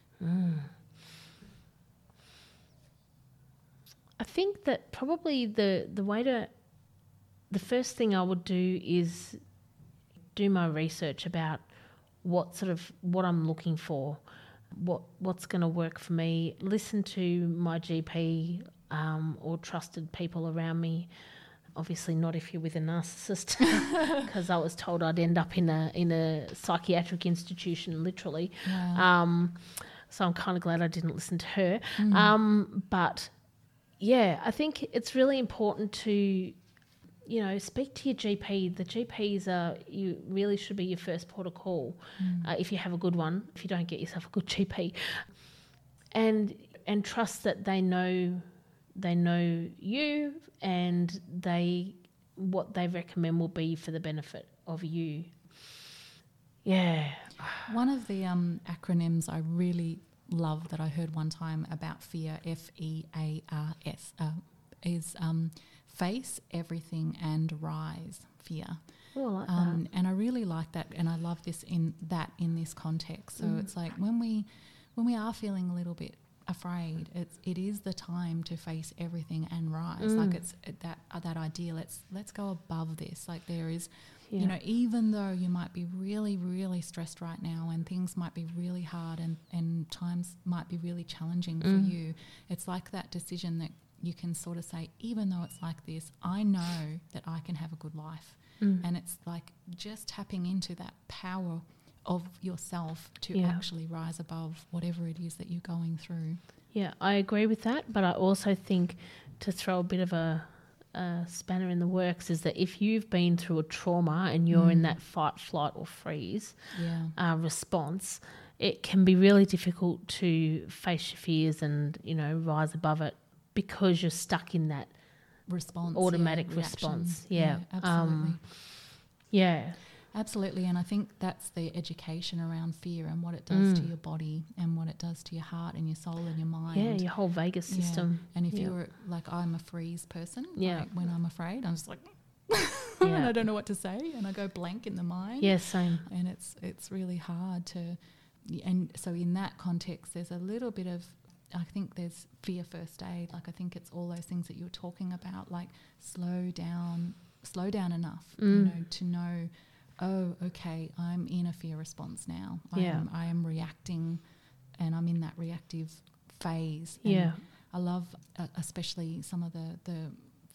I think that probably the first thing I would do is do my research about what I'm looking for, what's going to work for me. Listen to my GP or trusted people around me. Obviously not if you're with a narcissist, because I was told I'd end up in a psychiatric institution, literally. Yeah. So I'm kind of glad I didn't listen to her. But yeah, I think it's really important to, speak to your GP. The GPs you really should be your first port of call if you have a good one, if you don't get yourself a good GP. And trust that they know you, and what they recommend will be for the benefit of you. Yeah. One of the acronyms I really love that I heard one time about fear, FEARS, is face, everything, and rise. Fear. Oh, I like that. And I really like that, and I love this in this context. So it's like when we are feeling a little bit afraid. It is the time to face everything and rise. Like it's that idea. Let's go above this. Like there is, you know, even though you might be really, really stressed right now and things might be really hard and times might be really challenging for you, it's like that decision that you can sort of say, even though it's like this, I know that I can have a good life. And it's like just tapping into that power of yourself to actually rise above whatever it is that you're going through. Yeah, I agree with that, but I also think, to throw a bit of a spanner in the works, is that if you've been through a trauma and you're in that fight, flight or freeze response, it can be really difficult to face your fears and, you know, rise above it because you're stuck in that response, automatic response. Absolutely. Yeah. Absolutely, and I think that's the education around fear and what it does to your body and what it does to your heart and your soul and your mind. Yeah, your whole vagus system. And if you're like, I'm a freeze person, like when I'm afraid, I'm just like, and I don't know what to say, and I go blank in the mind. Yeah, same. And it's really hard to, and so in that context, there's a little bit of, I think there's fear first aid. Like I think it's all those things that you were talking about, like slow down enough, you know, to know, oh, okay, I'm in a fear response now. I am reacting, and I'm in that reactive phase. And I love especially some of the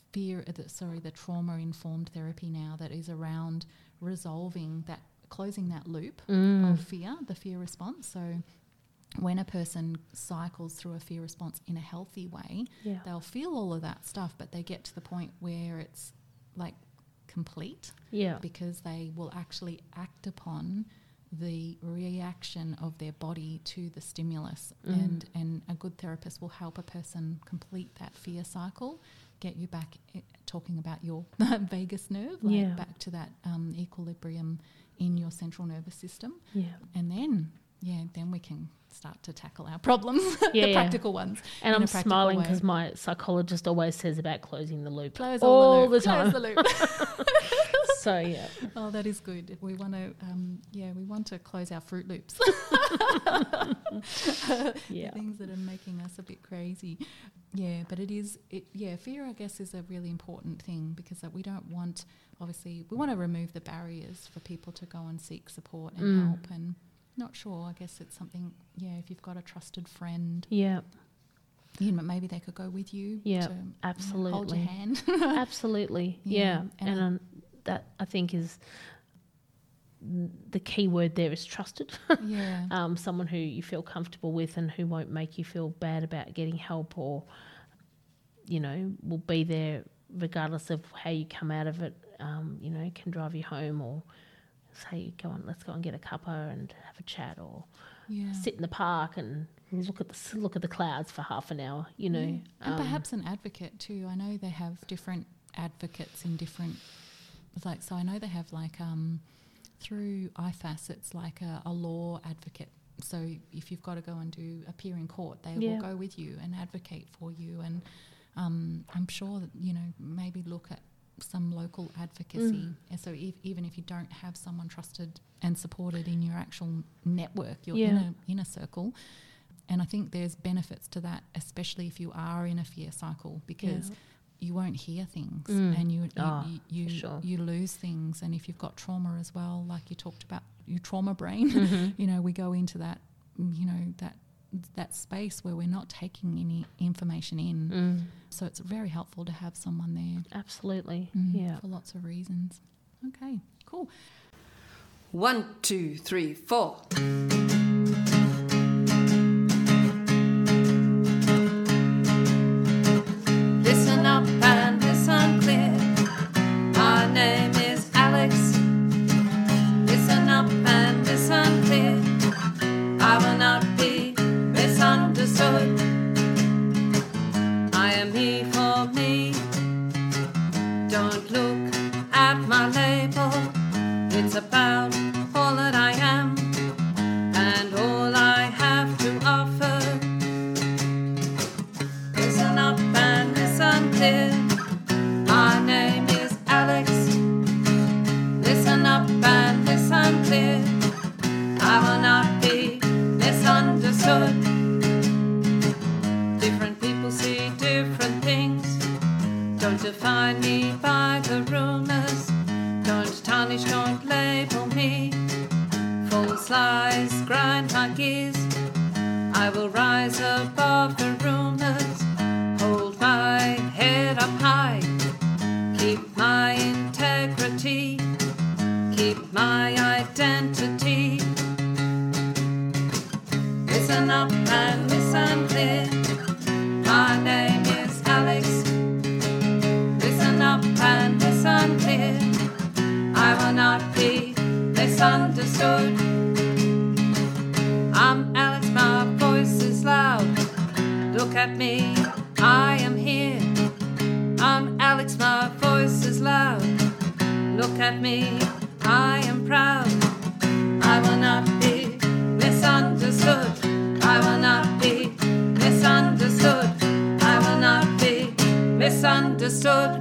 trauma-informed therapy now that is around resolving that, closing that loop of fear, the fear response. So when a person cycles through a fear response in a healthy way, they'll feel all of that stuff, but they get to the point where it's like complete, because they will actually act upon the reaction of their body to the stimulus, and a good therapist will help a person complete that fear cycle, get you back, talking about your vagus nerve, back to that equilibrium in your central nervous system, and then we can start to tackle our problems, the practical ones. And I'm smiling because my psychologist always says about closing the loop. Close all the time. Close the loop. So, yeah. Oh, that is good. We want to, we want to close our Fruit Loops. The things that are making us a bit crazy. Yeah, but fear, I guess, is a really important thing, because we don't want, obviously, we want to remove the barriers for people to go and seek support and help. And not sure, I guess it's something, if you've got a trusted friend. Yeah. You know, maybe they could go with you. Yeah, to, absolutely. Hold your hand. Absolutely. Yeah. And that, I think, is the key word there is trusted. Yeah. Someone who you feel comfortable with and who won't make you feel bad about getting help, or, you know, will be there regardless of how you come out of it, you know, can drive you home, or say, let's go and get a cuppa and have a chat, or sit in the park and look at the clouds for half an hour, you know. Yeah. And perhaps an advocate too. I know they have different advocates in different, so I know they have through IFAS, it's like a law advocate. So if you've got to go and appear in court, they will go with you and advocate for you. And I'm sure that, you know, maybe look at some local advocacy. And so even if you don't have someone trusted and supported in your actual network, your inner circle, and I think there's benefits to that, especially if you are in a fear cycle, because you won't hear things and you lose things. And if you've got trauma as well, like you talked about your trauma brain, you know, we go into that, you know, that space where we're not taking any information in. So it's very helpful to have someone there. Absolutely. For lots of reasons. Okay, cool. 1, 2, 3, 4. Listen up and listen clear. My name is Alex. Listen up and listen clear. I will not be misunderstood. I am me for me. Don't look at my label. It's about all that I am and all I have to offer. Listen up and listen clear. My name is Alex. Listen up and listen clear. I will not be misunderstood. Don't define me by the rumours. Don't tarnish, don't label me. False lies grind my gears. I will rise above the rumours. Hold my head up high. Keep my integrity. Keep my identity. Listen up and listen clear. My name is Alex. Listen up and listen clear. I will not be misunderstood. I'm Alex, my voice is loud. Look at me, I am here. I'm Alex, my voice is loud. Look at me, I am proud. I will not be misunderstood. I will not be misunderstood. I will not be misunderstood.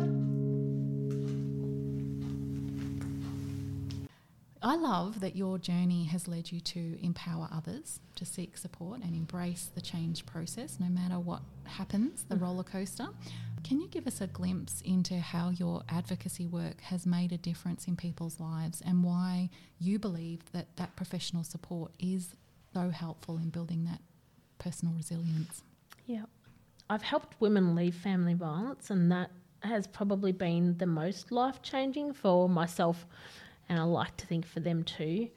I love that your journey has led you to empower others, to seek support and embrace the change process, no matter what happens, the roller coaster. Can you give us a glimpse into how your advocacy work has made a difference in people's lives and why you believe that that professional support is so helpful in building that personal resilience? Yeah. I've helped women leave family violence, and that has probably been the most life-changing for myself, and I like to think for them too.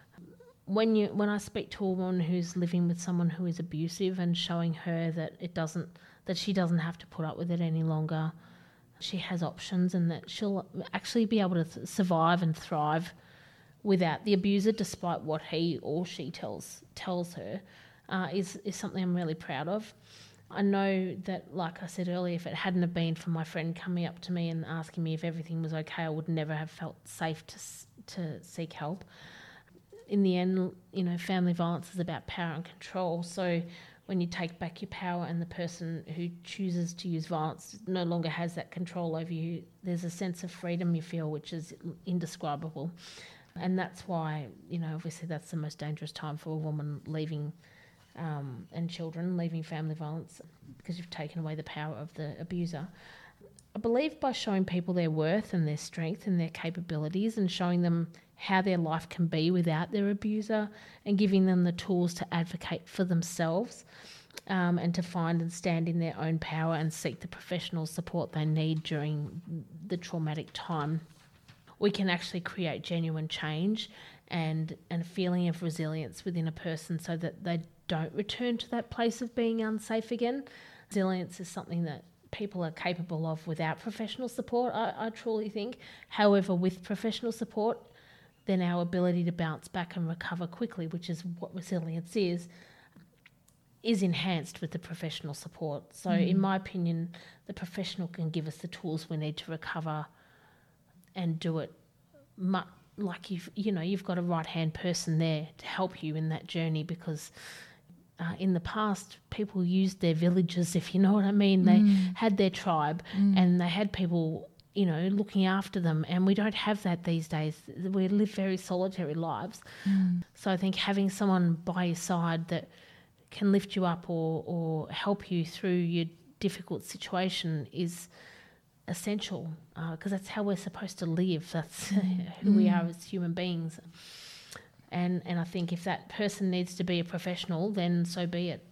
When I speak to a woman who's living with someone who is abusive and showing her that she doesn't have to put up with it any longer, she has options, and that she'll actually be able to survive and thrive without the abuser, despite what he or she tells her, is something I'm really proud of. I know that, like I said earlier, if it hadn't have been for my friend coming up to me and asking me if everything was okay, I would never have felt safe to seek help. In the end, family violence is about power and control. So when you take back your power and the person who chooses to use violence no longer has that control over you, there's a sense of freedom you feel which is indescribable. And that's why, obviously that's the most dangerous time for a woman leaving and children leaving family violence, because you've taken away the power of the abuser. I believe by showing people their worth and their strength and their capabilities, and showing them how their life can be without their abuser, and giving them the tools to advocate for themselves, and to find and stand in their own power and seek the professional support they need during the traumatic time, we can actually create genuine change and a feeling of resilience within a person, so that they don't return to that place of being unsafe again. Resilience is something that people are capable of without professional support, I truly think. However, with professional support, then our ability to bounce back and recover quickly, which is what resilience is enhanced with the professional support. So in my opinion, the professional can give us the tools we need to recover and do it like you've got a right-hand person there to help you in that journey, because in the past, people used their villages, if you know what I mean. They had their tribe and they had people, looking after them, and we don't have that these days. We live very solitary lives. So I think having someone by your side that can lift you up or help you through your difficult situation is essential, because that's how we're supposed to live. That's who we are as human beings. And I think if that person needs to be a professional, then so be it.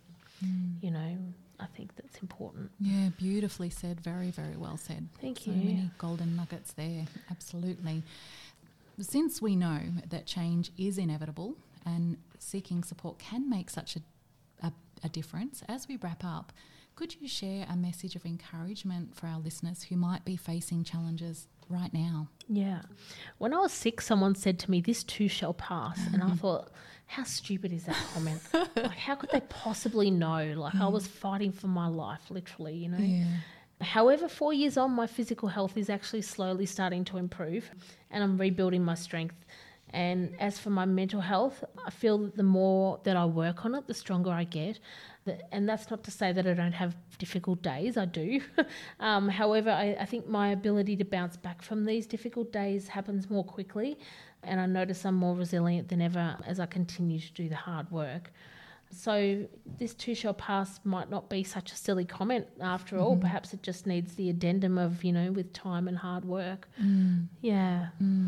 I think that's important. Yeah, beautifully said. Very, very well said. Thank you. So many golden nuggets there. Absolutely. Since we know that change is inevitable and seeking support can make such a difference, as we wrap up, could you share a message of encouragement for our listeners who might be facing challenges right now? Yeah. When I was sick, someone said to me, "This too shall pass." And I thought, how stupid is that comment? Like, how could they possibly know? Like, I was fighting for my life, literally, Yeah. However, 4 years on, my physical health is actually slowly starting to improve, and I'm rebuilding my strength. And as for my mental health, I feel that the more that I work on it, the stronger I get. And that's not to say that I don't have difficult days. I do. However, I think my ability to bounce back from these difficult days happens more quickly. And I notice I'm more resilient than ever as I continue to do the hard work. So this too shall pass might not be such a silly comment after all. Perhaps it just needs the addendum of, with time and hard work. Yeah.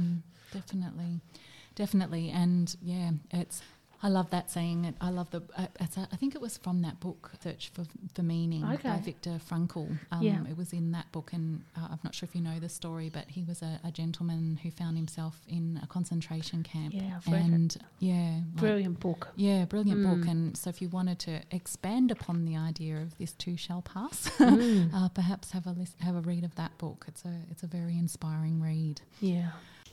Definitely. And yeah, I love that saying. I love I think it was from that book, Search for Meaning by Viktor Frankl. It was in that book, and I'm not sure if you know the story, but he was a gentleman who found himself in a concentration camp. Yeah, I've read it. Yeah. Brilliant book. Yeah, brilliant book. And so if you wanted to expand upon the idea of this too shall pass, perhaps have a read of that book. It's a very inspiring read. Yeah.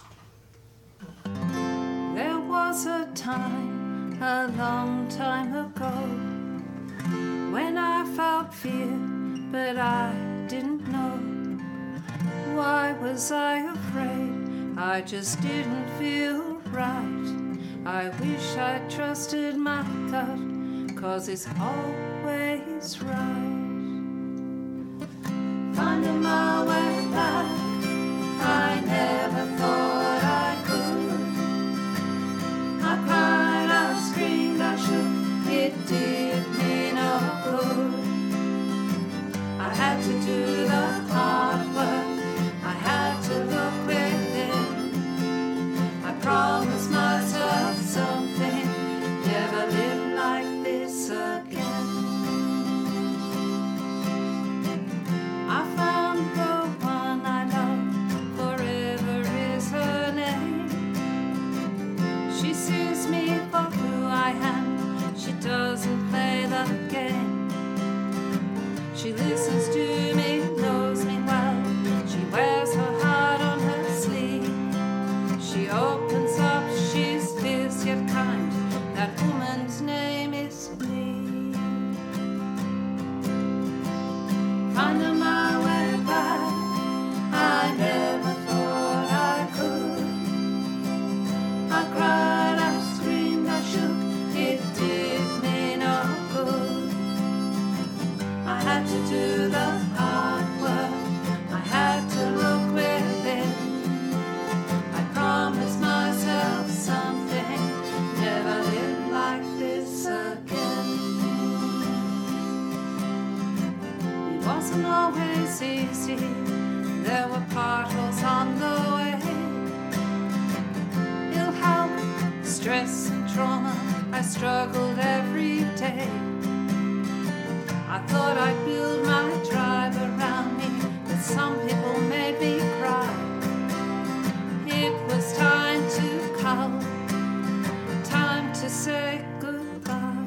There was a time, a long time ago, when I felt fear, but I didn't know. Why was I afraid? I just didn't feel right. I wish I trusted my gut, 'cause it's always right. Finding my way back, I never thought I could. I cried, I screamed, I shook, it did me no good. I had to do the hard work, I had to look within. I promised myself something, never live like this again. I found the one I love, forever is her name. She sees me for who I am, she doesn't play the game. She listens to me, knows me well, she wears her heart on her sleeve. She opens up, she's fierce yet kind, that woman's name is me. Finding my way back, I never thought I could. I cried, I screamed, I shook, it did me no good. I had to do the hard work, I had to look within. I promised myself something, never live like this again. It wasn't always easy, there were potholes on the way. Ill health, stress and trauma, I struggled every day. I thought I'd build my tribe around me, but some people made me cry. It was time to call, time to say goodbye.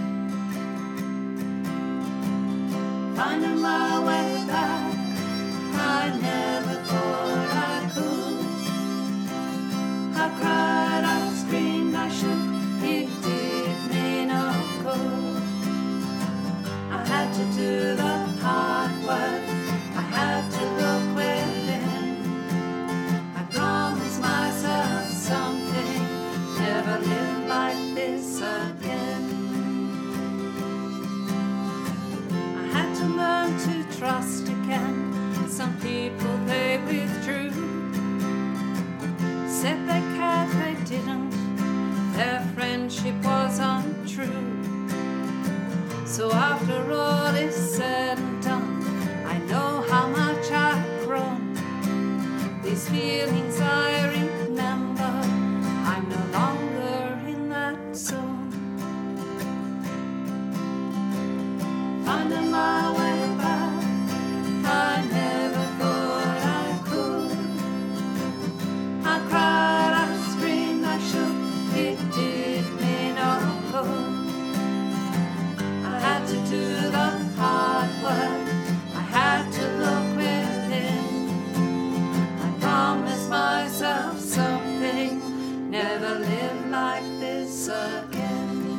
Finding my way back, I never thought I could. I cried, I screamed, I shook, it did me no good. I had to do the hard work, I had to look within. I promised myself something, never live like this again. I had to learn to trust again, some people they withdrew. Said they cared, they didn't, their friendship was untrue. So after all is said and done, I know how much I've grown. These feelings I remember, I'm no longer in that zone. Finding my way back, I never thought I could. I cried, I screamed, I shook, it did me no good. I had to do the hard work, I had to look within. I promised myself something, never live like this again.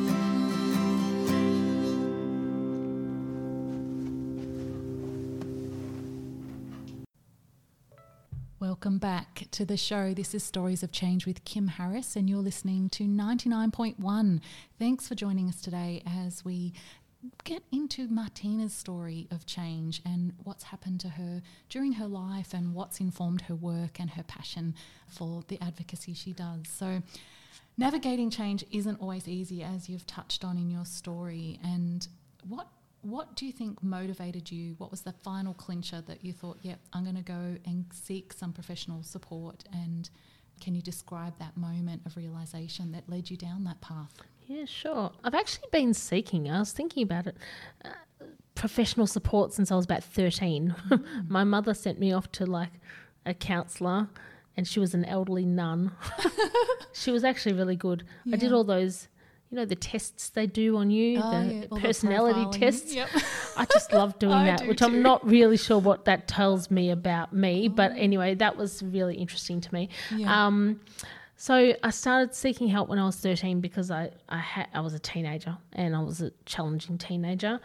Welcome back to the show. This is Stories of Change with Kim Harris, and you're listening to 99.1. Thanks for joining us today as we get into Martina's story of change and what's happened to her during her life and what's informed her work and her passion for the advocacy she does. So Navigating change isn't always easy, as you've touched on in your story. And what do you think motivated you? What was the final clincher that you thought, yep, I'm going to go and seek some professional support? And can you describe that moment of realisation that led you down that path? Yeah, sure. I've actually been seeking, I was thinking about it, professional support since I was about 13. My mother sent me off to like a counsellor, and she was an elderly nun. She was actually really good. Yeah. I did all those, the tests they do on you, the personality tests. Yep. I just love doing that, which too. I'm not really sure what that tells me about me. But anyway, that was really interesting to me. Yeah. So I started seeking help when I was 13 because I was a teenager, and I was a challenging teenager.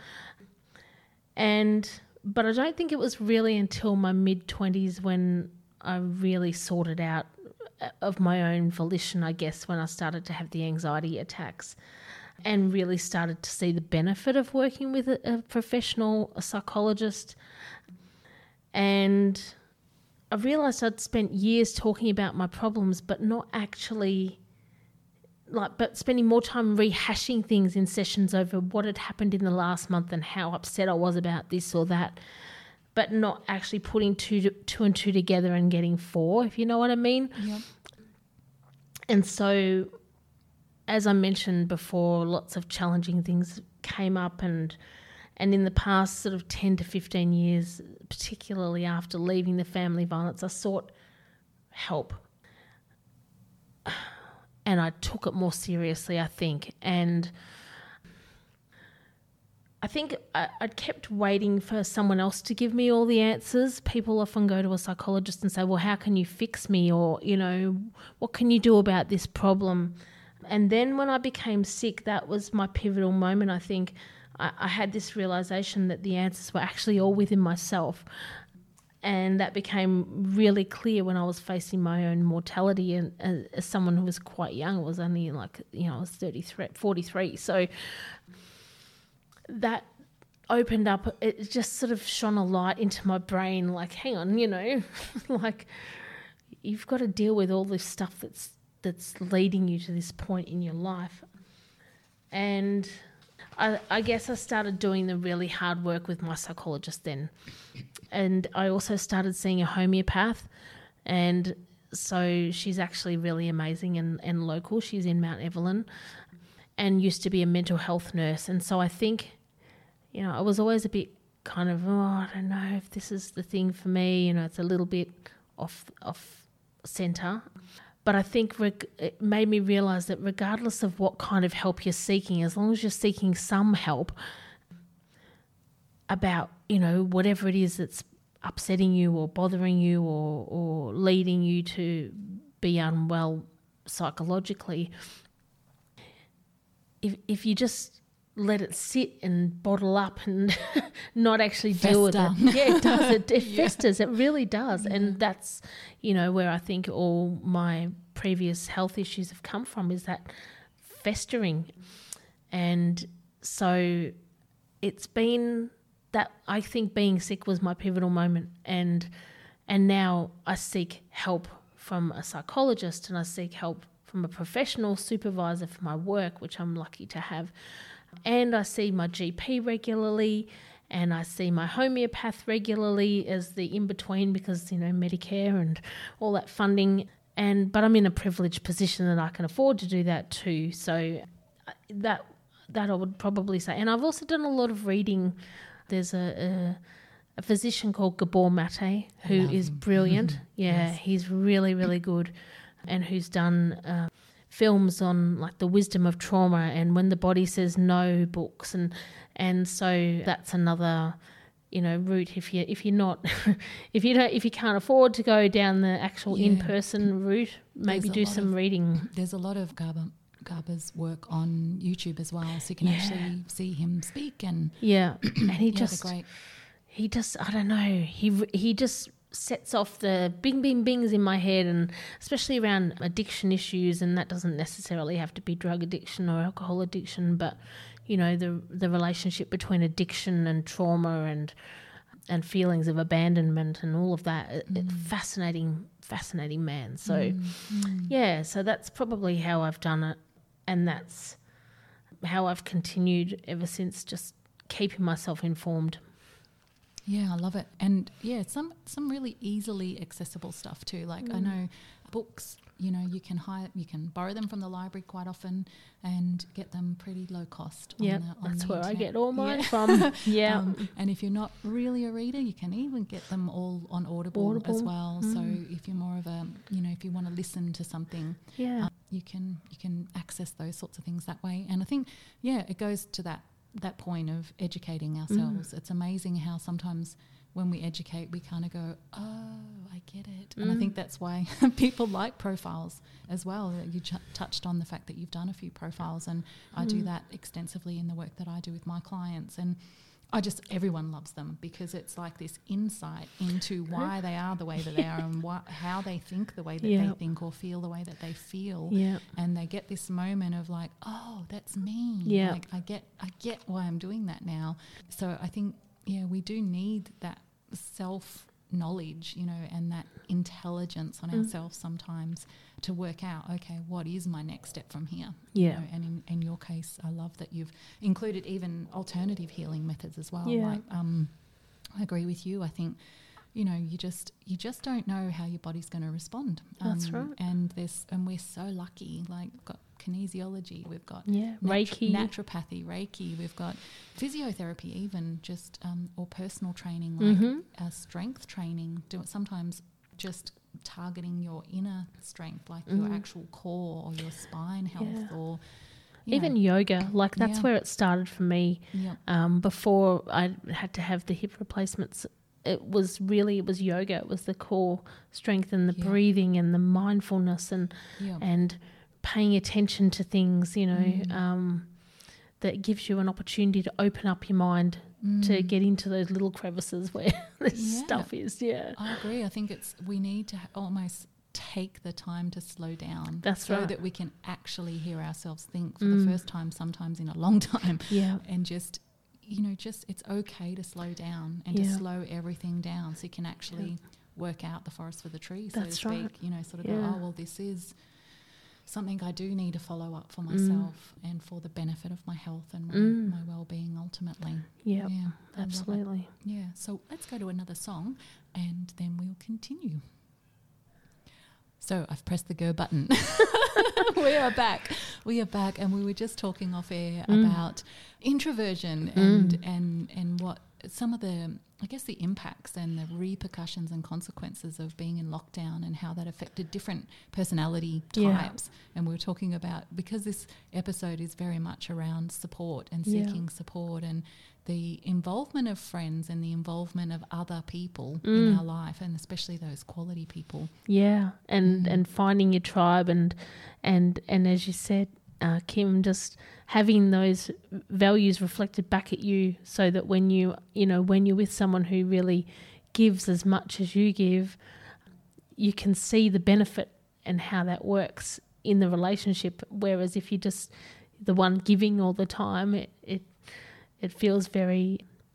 But I don't think it was really until my mid-20s when I really sorted out of my own volition, I guess, when I started to have the anxiety attacks and really started to see the benefit of working with a professional, a psychologist. And I realised I'd spent years talking about my problems, but not actually, but spending more time rehashing things in sessions over what had happened in the last month and how upset I was about this or that, but not actually putting two and two together and getting four, if you know what I mean. Yep. And so, as I mentioned before, lots of challenging things came up, and in the past sort of 10 to 15 years, particularly after leaving the family violence, I sought help. And I took it more seriously, I think. And I think I'd kept waiting for someone else to give me all the answers. People often go to a psychologist and say, well, how can you fix me? Or, what can you do about this problem? And then when I became sick, that was my pivotal moment, I think. I had this realisation that the answers were actually all within myself. And that became really clear when I was facing my own mortality. And as someone who was quite young, I was only I was 43. So that opened up, it just sort of shone a light into my brain, like, hang on, like you've got to deal with all this stuff that's leading you to this point in your life. And I guess I started doing the really hard work with my psychologist then. And I also started seeing a homeopath. And so she's actually really amazing and local. She's in Mount Evelyn and used to be a mental health nurse. And so I think, I was always a bit kind of, I don't know if this is the thing for me. It's a little bit off centre. But I think it made me realise that regardless of what kind of help you're seeking, as long as you're seeking some help about, whatever it is that's upsetting you or bothering you or leading you to be unwell psychologically, if you just let it sit and bottle up and not actually deal with it. Yeah, it does. It festers. It really does. Yeah. And that's, where I think all my previous health issues have come from, is that festering. And so it's been that, I think being sick was my pivotal moment. And now I seek help from a psychologist, and I seek help from a professional supervisor for my work, which I'm lucky to have. And I see my GP regularly, and I see my homeopath regularly as the in-between because, Medicare and all that funding. But I'm in a privileged position that I can afford to do that too. So that I would probably say. And I've also done a lot of reading. There's a physician called Gabor Mate who is brilliant. Yeah, yes. He's really, really good, and who's done films on like the wisdom of trauma and When the Body Says No books, and so that's another route if you're not if you can't afford to go down the actual in-person route, maybe do some reading. There's a lot of Garba's work on YouTube as well, so you can actually see him speak and and he just I don't know, he just sets off the bing, bing, bings in my head, and especially around addiction issues, and that doesn't necessarily have to be drug addiction or alcohol addiction, but, the relationship between addiction and trauma and feelings of abandonment and all of that. It's fascinating fascinating man. So, yeah, so that's probably how I've done it, and that's how I've continued ever since, just keeping myself informed. Yeah, I love it. And yeah, some really easily accessible stuff too. Like I know books, you know, you can borrow them from the library quite often and get them pretty low cost. Yeah, that's where I get all mine from. And if you're not really a reader, you can even get them all on Audible. As well. So if you're more of a, you know, if you want to listen to something, you can access those sorts of things that way. And I think, it goes to that point of educating ourselves. It's amazing how sometimes when we educate, we kind of go, oh, I get it. And I think that's why people like profiles as well. You touched on the fact that you've done a few profiles, and I do that extensively in the work that I do with my clients. And everyone loves them because it's like this insight into why they are the way that they are and how they think the way that they think or feel the way that they feel. Yeah. And they get this moment of like, oh, that's me. Yeah. Like I get why I'm doing that now. So I think, we do need that self-knowledge, you know, and that intelligence on ourselves sometimes to work out, okay, what is my next step from here? Yeah. You know, and in your case, I love that you've included even alternative healing methods as well. Yeah. Like, I agree with you. I think, you know, you just don't know how your body's going to respond. That's right. And we're so lucky. Like, we've got kinesiology, we've got Reiki, naturopathy, Reiki, we've got physiotherapy, even just or personal training, like strength training. Sometimes just targeting your inner strength, like your actual core or your spine health, or even yoga. Like that's where it started for me. Before I had to have the hip replacements, it was yoga. It was the core strength and the breathing and the mindfulness and paying attention to things, you know, that gives you an opportunity to open up your mind to get into those little crevices where this stuff is. Yeah, I agree. I think we need to almost take the time to slow down. That's so right. that we can actually hear ourselves think for the first time, sometimes in a long time. Yeah, and just, you know, it's okay to slow down and to slow everything down so you can actually work out the forest for the trees, so to speak. Right. You know, sort of go, oh, well, this is something I do need to follow up for myself and for the benefit of my health and my well-being ultimately. Yep, yeah, absolutely. Yeah, so let's go to another song and then we'll continue. So I've pressed the go button. We are back, and we were just talking off air about introversion and what some of the, I guess, the impacts and the repercussions and consequences of being in lockdown and how that affected different personality types. And we were talking about, because this episode is very much around support and seeking support and the involvement of friends and the involvement of other people in our life, and especially those quality people. Yeah, and finding your tribe and as you said, Kim, just having those values reflected back at you, so that when you're with someone who really gives as much as you give, you can see the benefit and how that works in the relationship. Whereas if you're just the one giving all the time, it feels very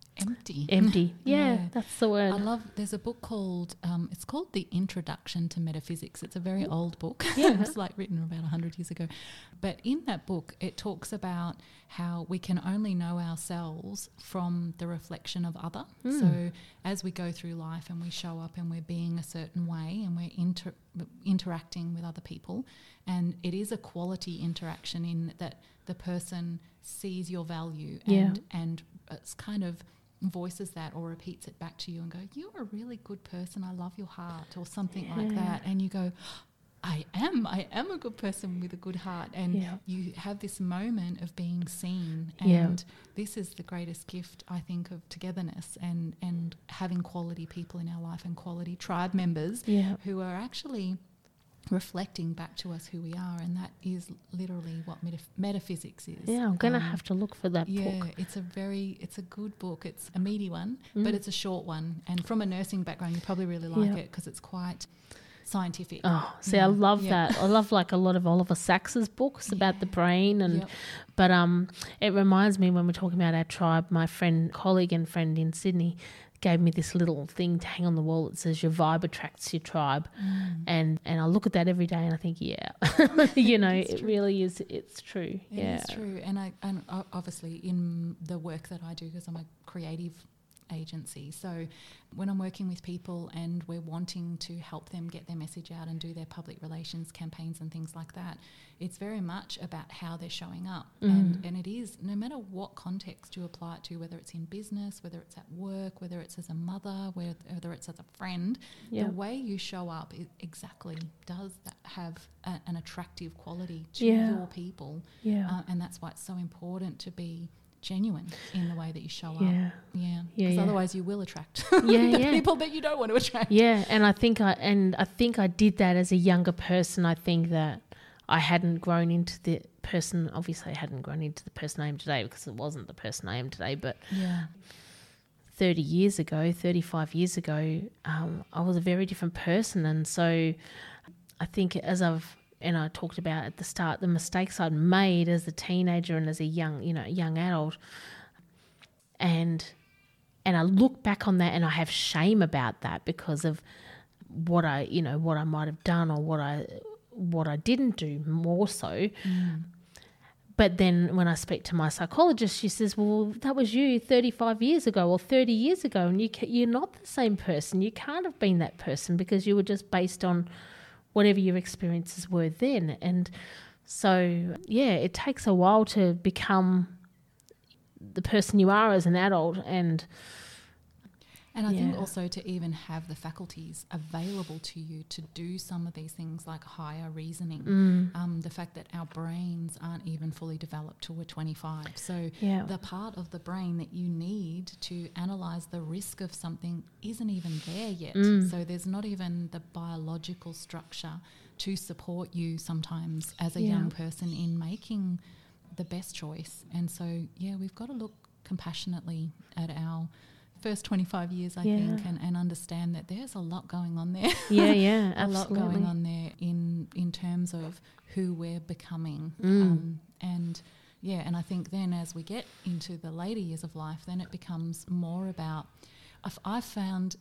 empty. Yeah, that's the word. I love, there's a book called, it's called The Introduction to Metaphysics. It's a very old book. It's like written about 100 years ago. But in that book, it talks about how we can only know ourselves from the reflection of other. So as we go through life and we show up and we're being a certain way and we're interacting with other people, and it is a quality interaction in that the person sees your value and it's kind of voices that or repeats it back to you and go, you're a really good person, I love your heart, or something like that. And you go, I am a good person with a good heart. And you have this moment of being seen. And this is the greatest gift, I think, of togetherness and having quality people in our life and quality tribe members who are actually reflecting back to us who we are, and that is literally what metaphysics is. Yeah, I'm going to have to look for that book. Yeah, it's a good book. It's a meaty one, but it's a short one. And from a nursing background, you probably really like it because it's quite scientific. Oh, see, I love that. I love like a lot of Oliver Sacks's books about the brain, and but it reminds me when we're talking about our tribe, my colleague and friend in Sydney gave me this little thing to hang on the wall that says your vibe attracts your tribe. And I look at that every day and I think, yeah, you know, it really is, it's true. It is true. And obviously in the work that I do, because I'm a creative agency, so when I'm working with people and we're wanting to help them get their message out and do their public relations campaigns and things like that, it's very much about how they're showing up. And it is, no matter what context you apply it to, whether it's in business, whether it's at work, whether it's as a mother, whether it's as a friend, the way you show up exactly does that have an attractive quality to your people. And that's why it's so important to be genuine in the way that you show up. Because otherwise you will attract the people that you don't want to attract. And I think I did that as a younger person. I think that I hadn't grown into the person. Obviously, I hadn't grown into the person I am today because it wasn't the person I am today. But 30 years ago, 35 years ago, I was a very different person. And so I think and I talked about at the start the mistakes I'd made as a teenager and as a young adult, and I look back on that and I have shame about that because of what I might have done or what I didn't do more so. But then when I speak to my psychologist, she says, well, that was you 35 years ago or 30 years ago, and you're not the same person. You can't have been that person because you were just based on whatever your experiences were then. And so, it takes a while to become the person you are as an adult. And I think also to even have the faculties available to you to do some of these things like higher reasoning. The fact that our brains aren't even fully developed till we're 25. So the part of the brain that you need to analyse the risk of something isn't even there yet. So there's not even the biological structure to support you sometimes as a young person in making the best choice. And so, we've got to look compassionately at our first 25 years, I think, and understand that there's a lot going on there. Absolutely. A lot going on there in terms of who we're becoming. And I think then as we get into the later years of life, then it becomes more about, I find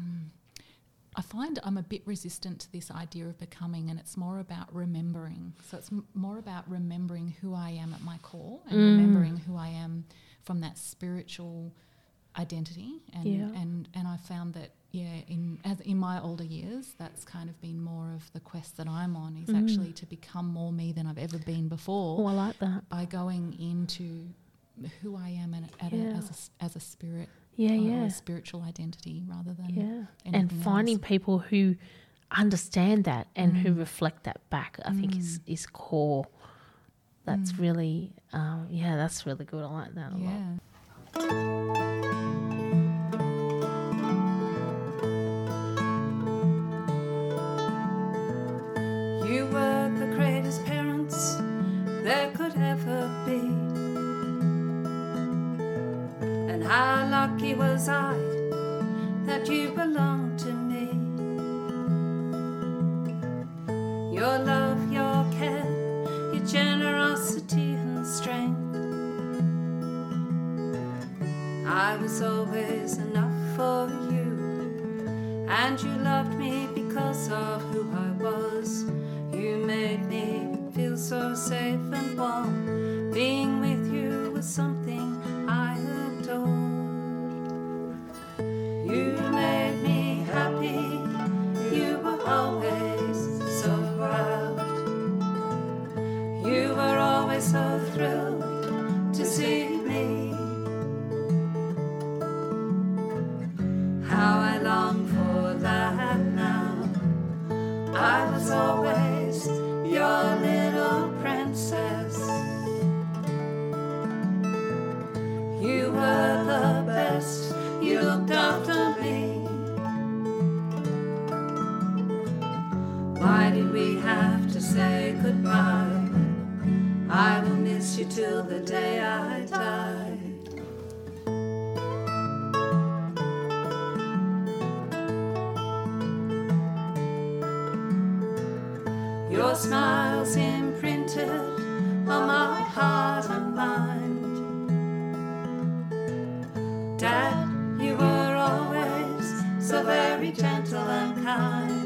I'm a bit resistant to this idea of becoming, and it's more about remembering. So it's more about remembering who I am at my core and remembering who I am from that spiritual identity, and I found that in my older years, that's kind of been more of the quest that I'm on, is actually to become more me than I've ever been before. Oh, I like that. By going into who I am as a spirit, a spiritual identity rather than and finding else. people who understand that and who reflect that back, I think is core. That's really that's really good. I like that a lot. You were the greatest parents there could ever be, and how lucky was I that you belonged to me. Your love, your care, your generosity and strength, I was always enough for you, and you loved me because of who I was. You made me feel so safe and warm. Being with you was something I adored. You made me happy. You were always so proud. You were always so thrilled to see me. How I long for that now. I was always your little princess. You were the best, you looked after me. Why did we have to say goodbye? I will miss you till the day I die. Your smile's imprinted on my heart and mind. Dad, you were all very gentle and kind.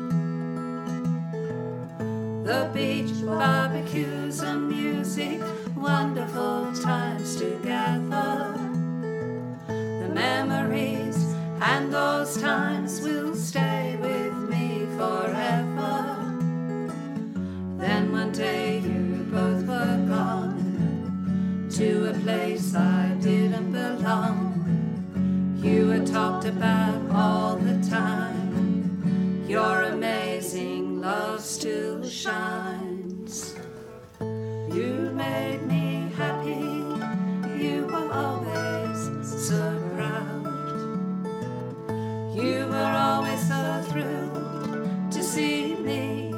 The beach, barbecues and music, wonderful times together. The memories and those times will stay with me forever. Then one day you both were gone to a place I didn't belong. You were talked about all the time. Your amazing love still shines. You made me happy. You were always so proud. You were always so thrilled to see me.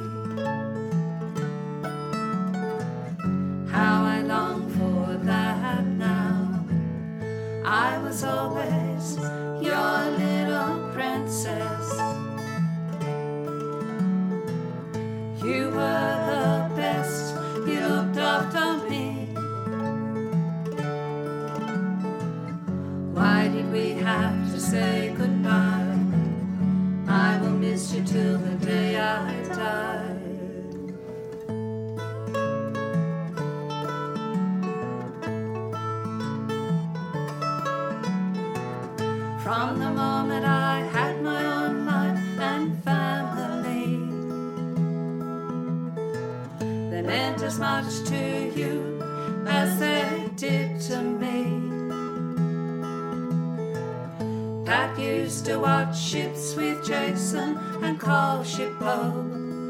How I long for that now. I was always your little princess. You were the best, you looked after me. Why did we have to say goodbye? I will miss you till the day I die. From the moment I had my own life and family, they meant as much to you as they did to me. Pat used to watch ships with Jason and call shipboat.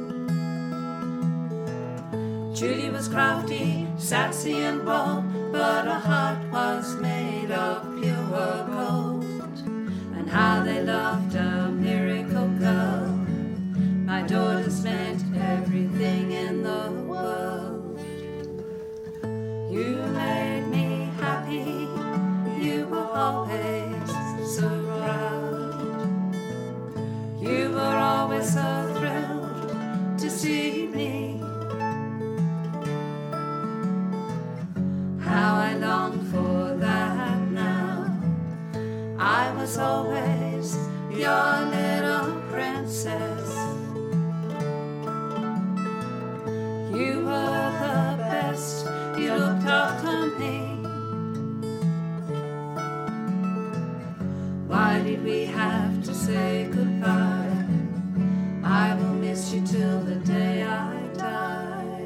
Judy was crafty, sassy and bold, but her heart was made of pure gold. And how they loved a miracle girl. My daughters meant everything in the world. You made me happy. You were always so proud. You were always so thrilled to see me. How I long for that now. I was always your little princess. You were the best, you looked after me. Why did we have to say goodbye? I will miss you till the day I die.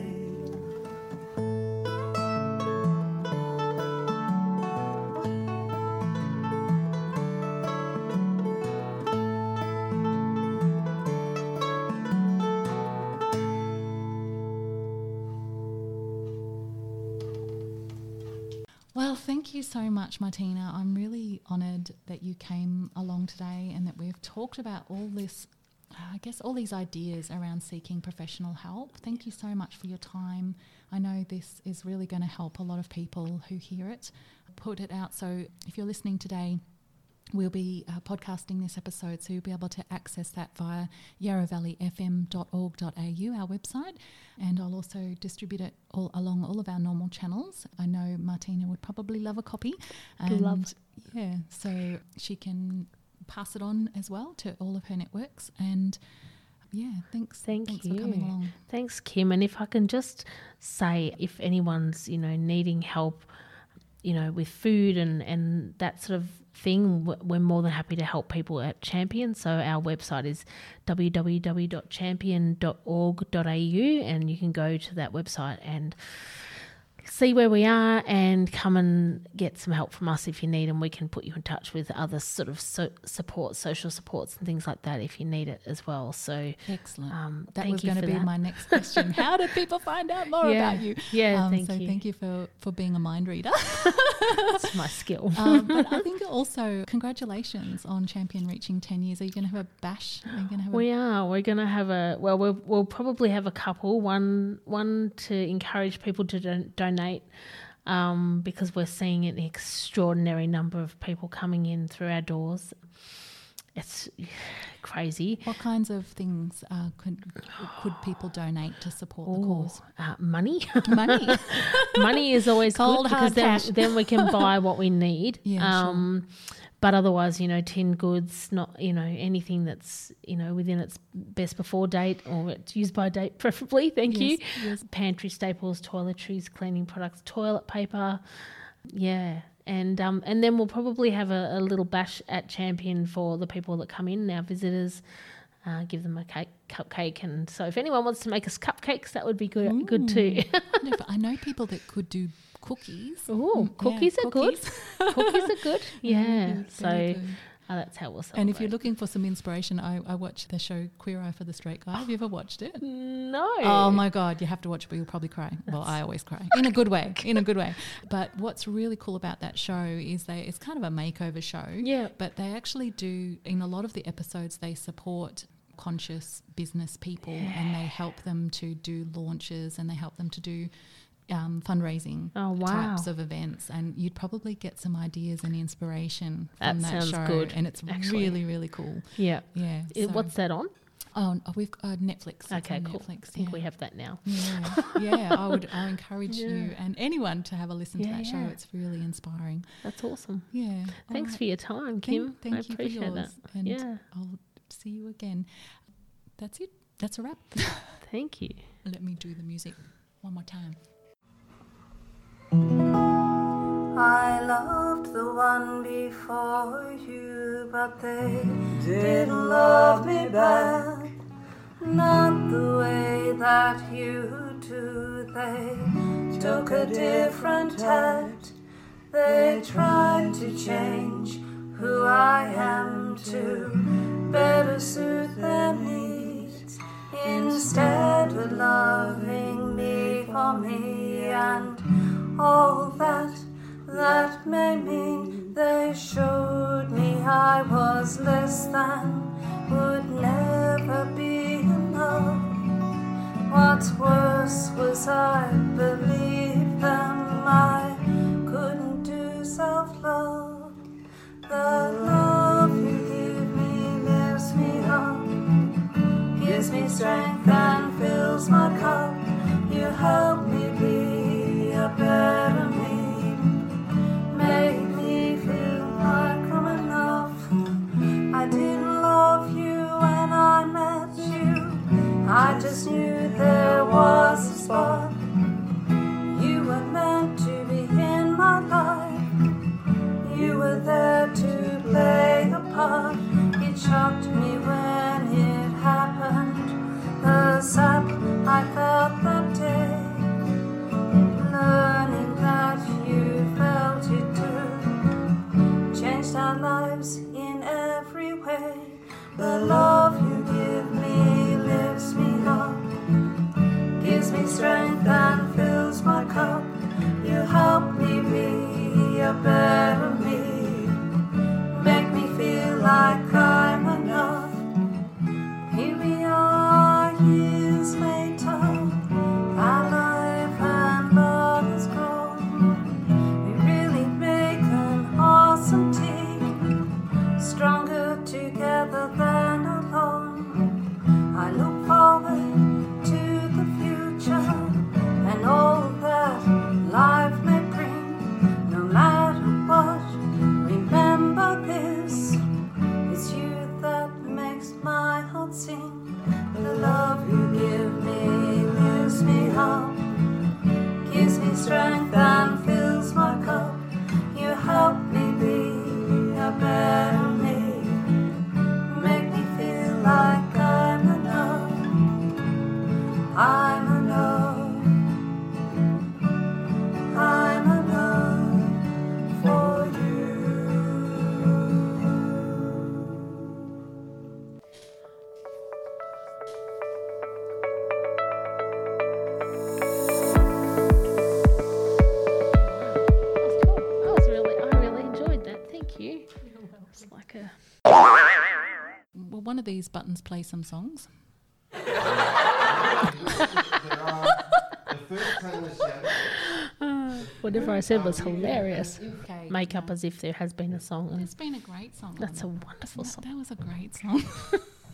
Well, thank you so much, Martina. I'm really honoured that you came along today and that we've talked about all this, I guess, all these ideas around seeking professional help. Thank you so much for your time. I know this is really going to help a lot of people who hear it. Put it out. So if you're listening today, we'll be podcasting this episode, so you'll be able to access that via yarravalleyfm.org.au, our website, and I'll also distribute it along all of our normal channels. I know Martina would probably love a copy. Love. Yeah, so she can pass it on as well to all of her networks. And yeah, thanks for coming along. Thanks, Kim. And if I can just say, if anyone's, needing help, with food and that sort of thing, we're more than happy to help people at Champion. So our website is www.champion.org.au, and you can go to that website and see where we are and come and get some help from us if you need, and we can put you in touch with other sort of social supports and things like that if you need it as well. So excellent. That was going to be my next question. How do people find out more about you? Yeah, thank you. Thank you for being a mind reader. That's my skill. But I think also congratulations on Champion reaching 10 years. Are you going to have a bash? We are. We're going to have we'll probably have a couple. One to encourage people to donate, because we're seeing an extraordinary number of people coming in through our doors. It's crazy. What kinds of things could people donate to support the cause? Money. Money. Money is always Cold, good hard because cash. then we can buy what we need. Yeah, sure. But otherwise, tin goods, not, anything that's, within its best before date or its use by date preferably, thank you. Yes. Pantry staples, toiletries, cleaning products, toilet paper. Yeah. And then we'll probably have a little bash at Champion for the people that come in, our visitors, give them a cupcake. And so if anyone wants to make us cupcakes, that would be good too. I know people that could do cookies. Oh, cookies are good. Cookies are good. Yeah. So Very good. that's how we'll celebrate. And if you're looking for some inspiration, I watched the show Queer Eye for the Straight Guy. Have you ever watched it? No. Oh my God, you have to watch it, but you'll probably cry. Well, I always cry. In a good way. But what's really cool about that show is it's kind of a makeover show. Yeah. But they actually do, in a lot of the episodes, they support conscious business people and they help them to do launches and they help them to do fundraising types of events, and you'd probably get some ideas and inspiration from that sounds show. good, and it's actually. really, really cool. Yeah. Yeah. What's that on? Oh, we've Netflix. It's Okay, on cool. Netflix, I think we have that now. Yeah. I encourage you and anyone to have a listen to that show. It's really inspiring. That's awesome. Yeah. Thanks for your time, Kim. Thank I you appreciate for yours. that. And I'll see you again. That's it. That's a wrap. Thank you. Let me do the music one more time. I loved the one before you, but they didn't love me back. Not the way that you do. They took a different tact. They tried to change who I am to better suit their needs, instead of loving me for me and all that may mean. They showed me I was less than, would never be enough. What's worse was I believed them. I couldn't do self-love. The love you give me lifts me up, gives me strength and fills my cup. You help me be a better me, make me feel like I'm enough. I didn't love you when I met you, I just knew there was a spot. You were meant to be in my life, you were there to play a part. It shocked me when it happened, the sap I felt that day, learning that you felt it too, changed our lives in every way. The love you give me lifts me up, gives me strength and fills my cup. You help me be a better me, make me feel like I'm enough. Here we are, years later, our life and love has grown. We really make an awesome team, stronger together than alone. I look forward to the future and all that life may bring. No matter what, remember this, it's you that makes my heart sing. The love you give me lifts me up, gives me strength and fills my cup. You help me be a better me, make me feel like I'm enough. I'm enough. I'm enough for you. I really enjoyed that. Thank you. It's like a Will one of these buttons play some songs? The first time was whatever I said was hilarious. Okay. Make up as if there has been a song. And It's been a great song. that's a Anna. wonderful song. That was a great song.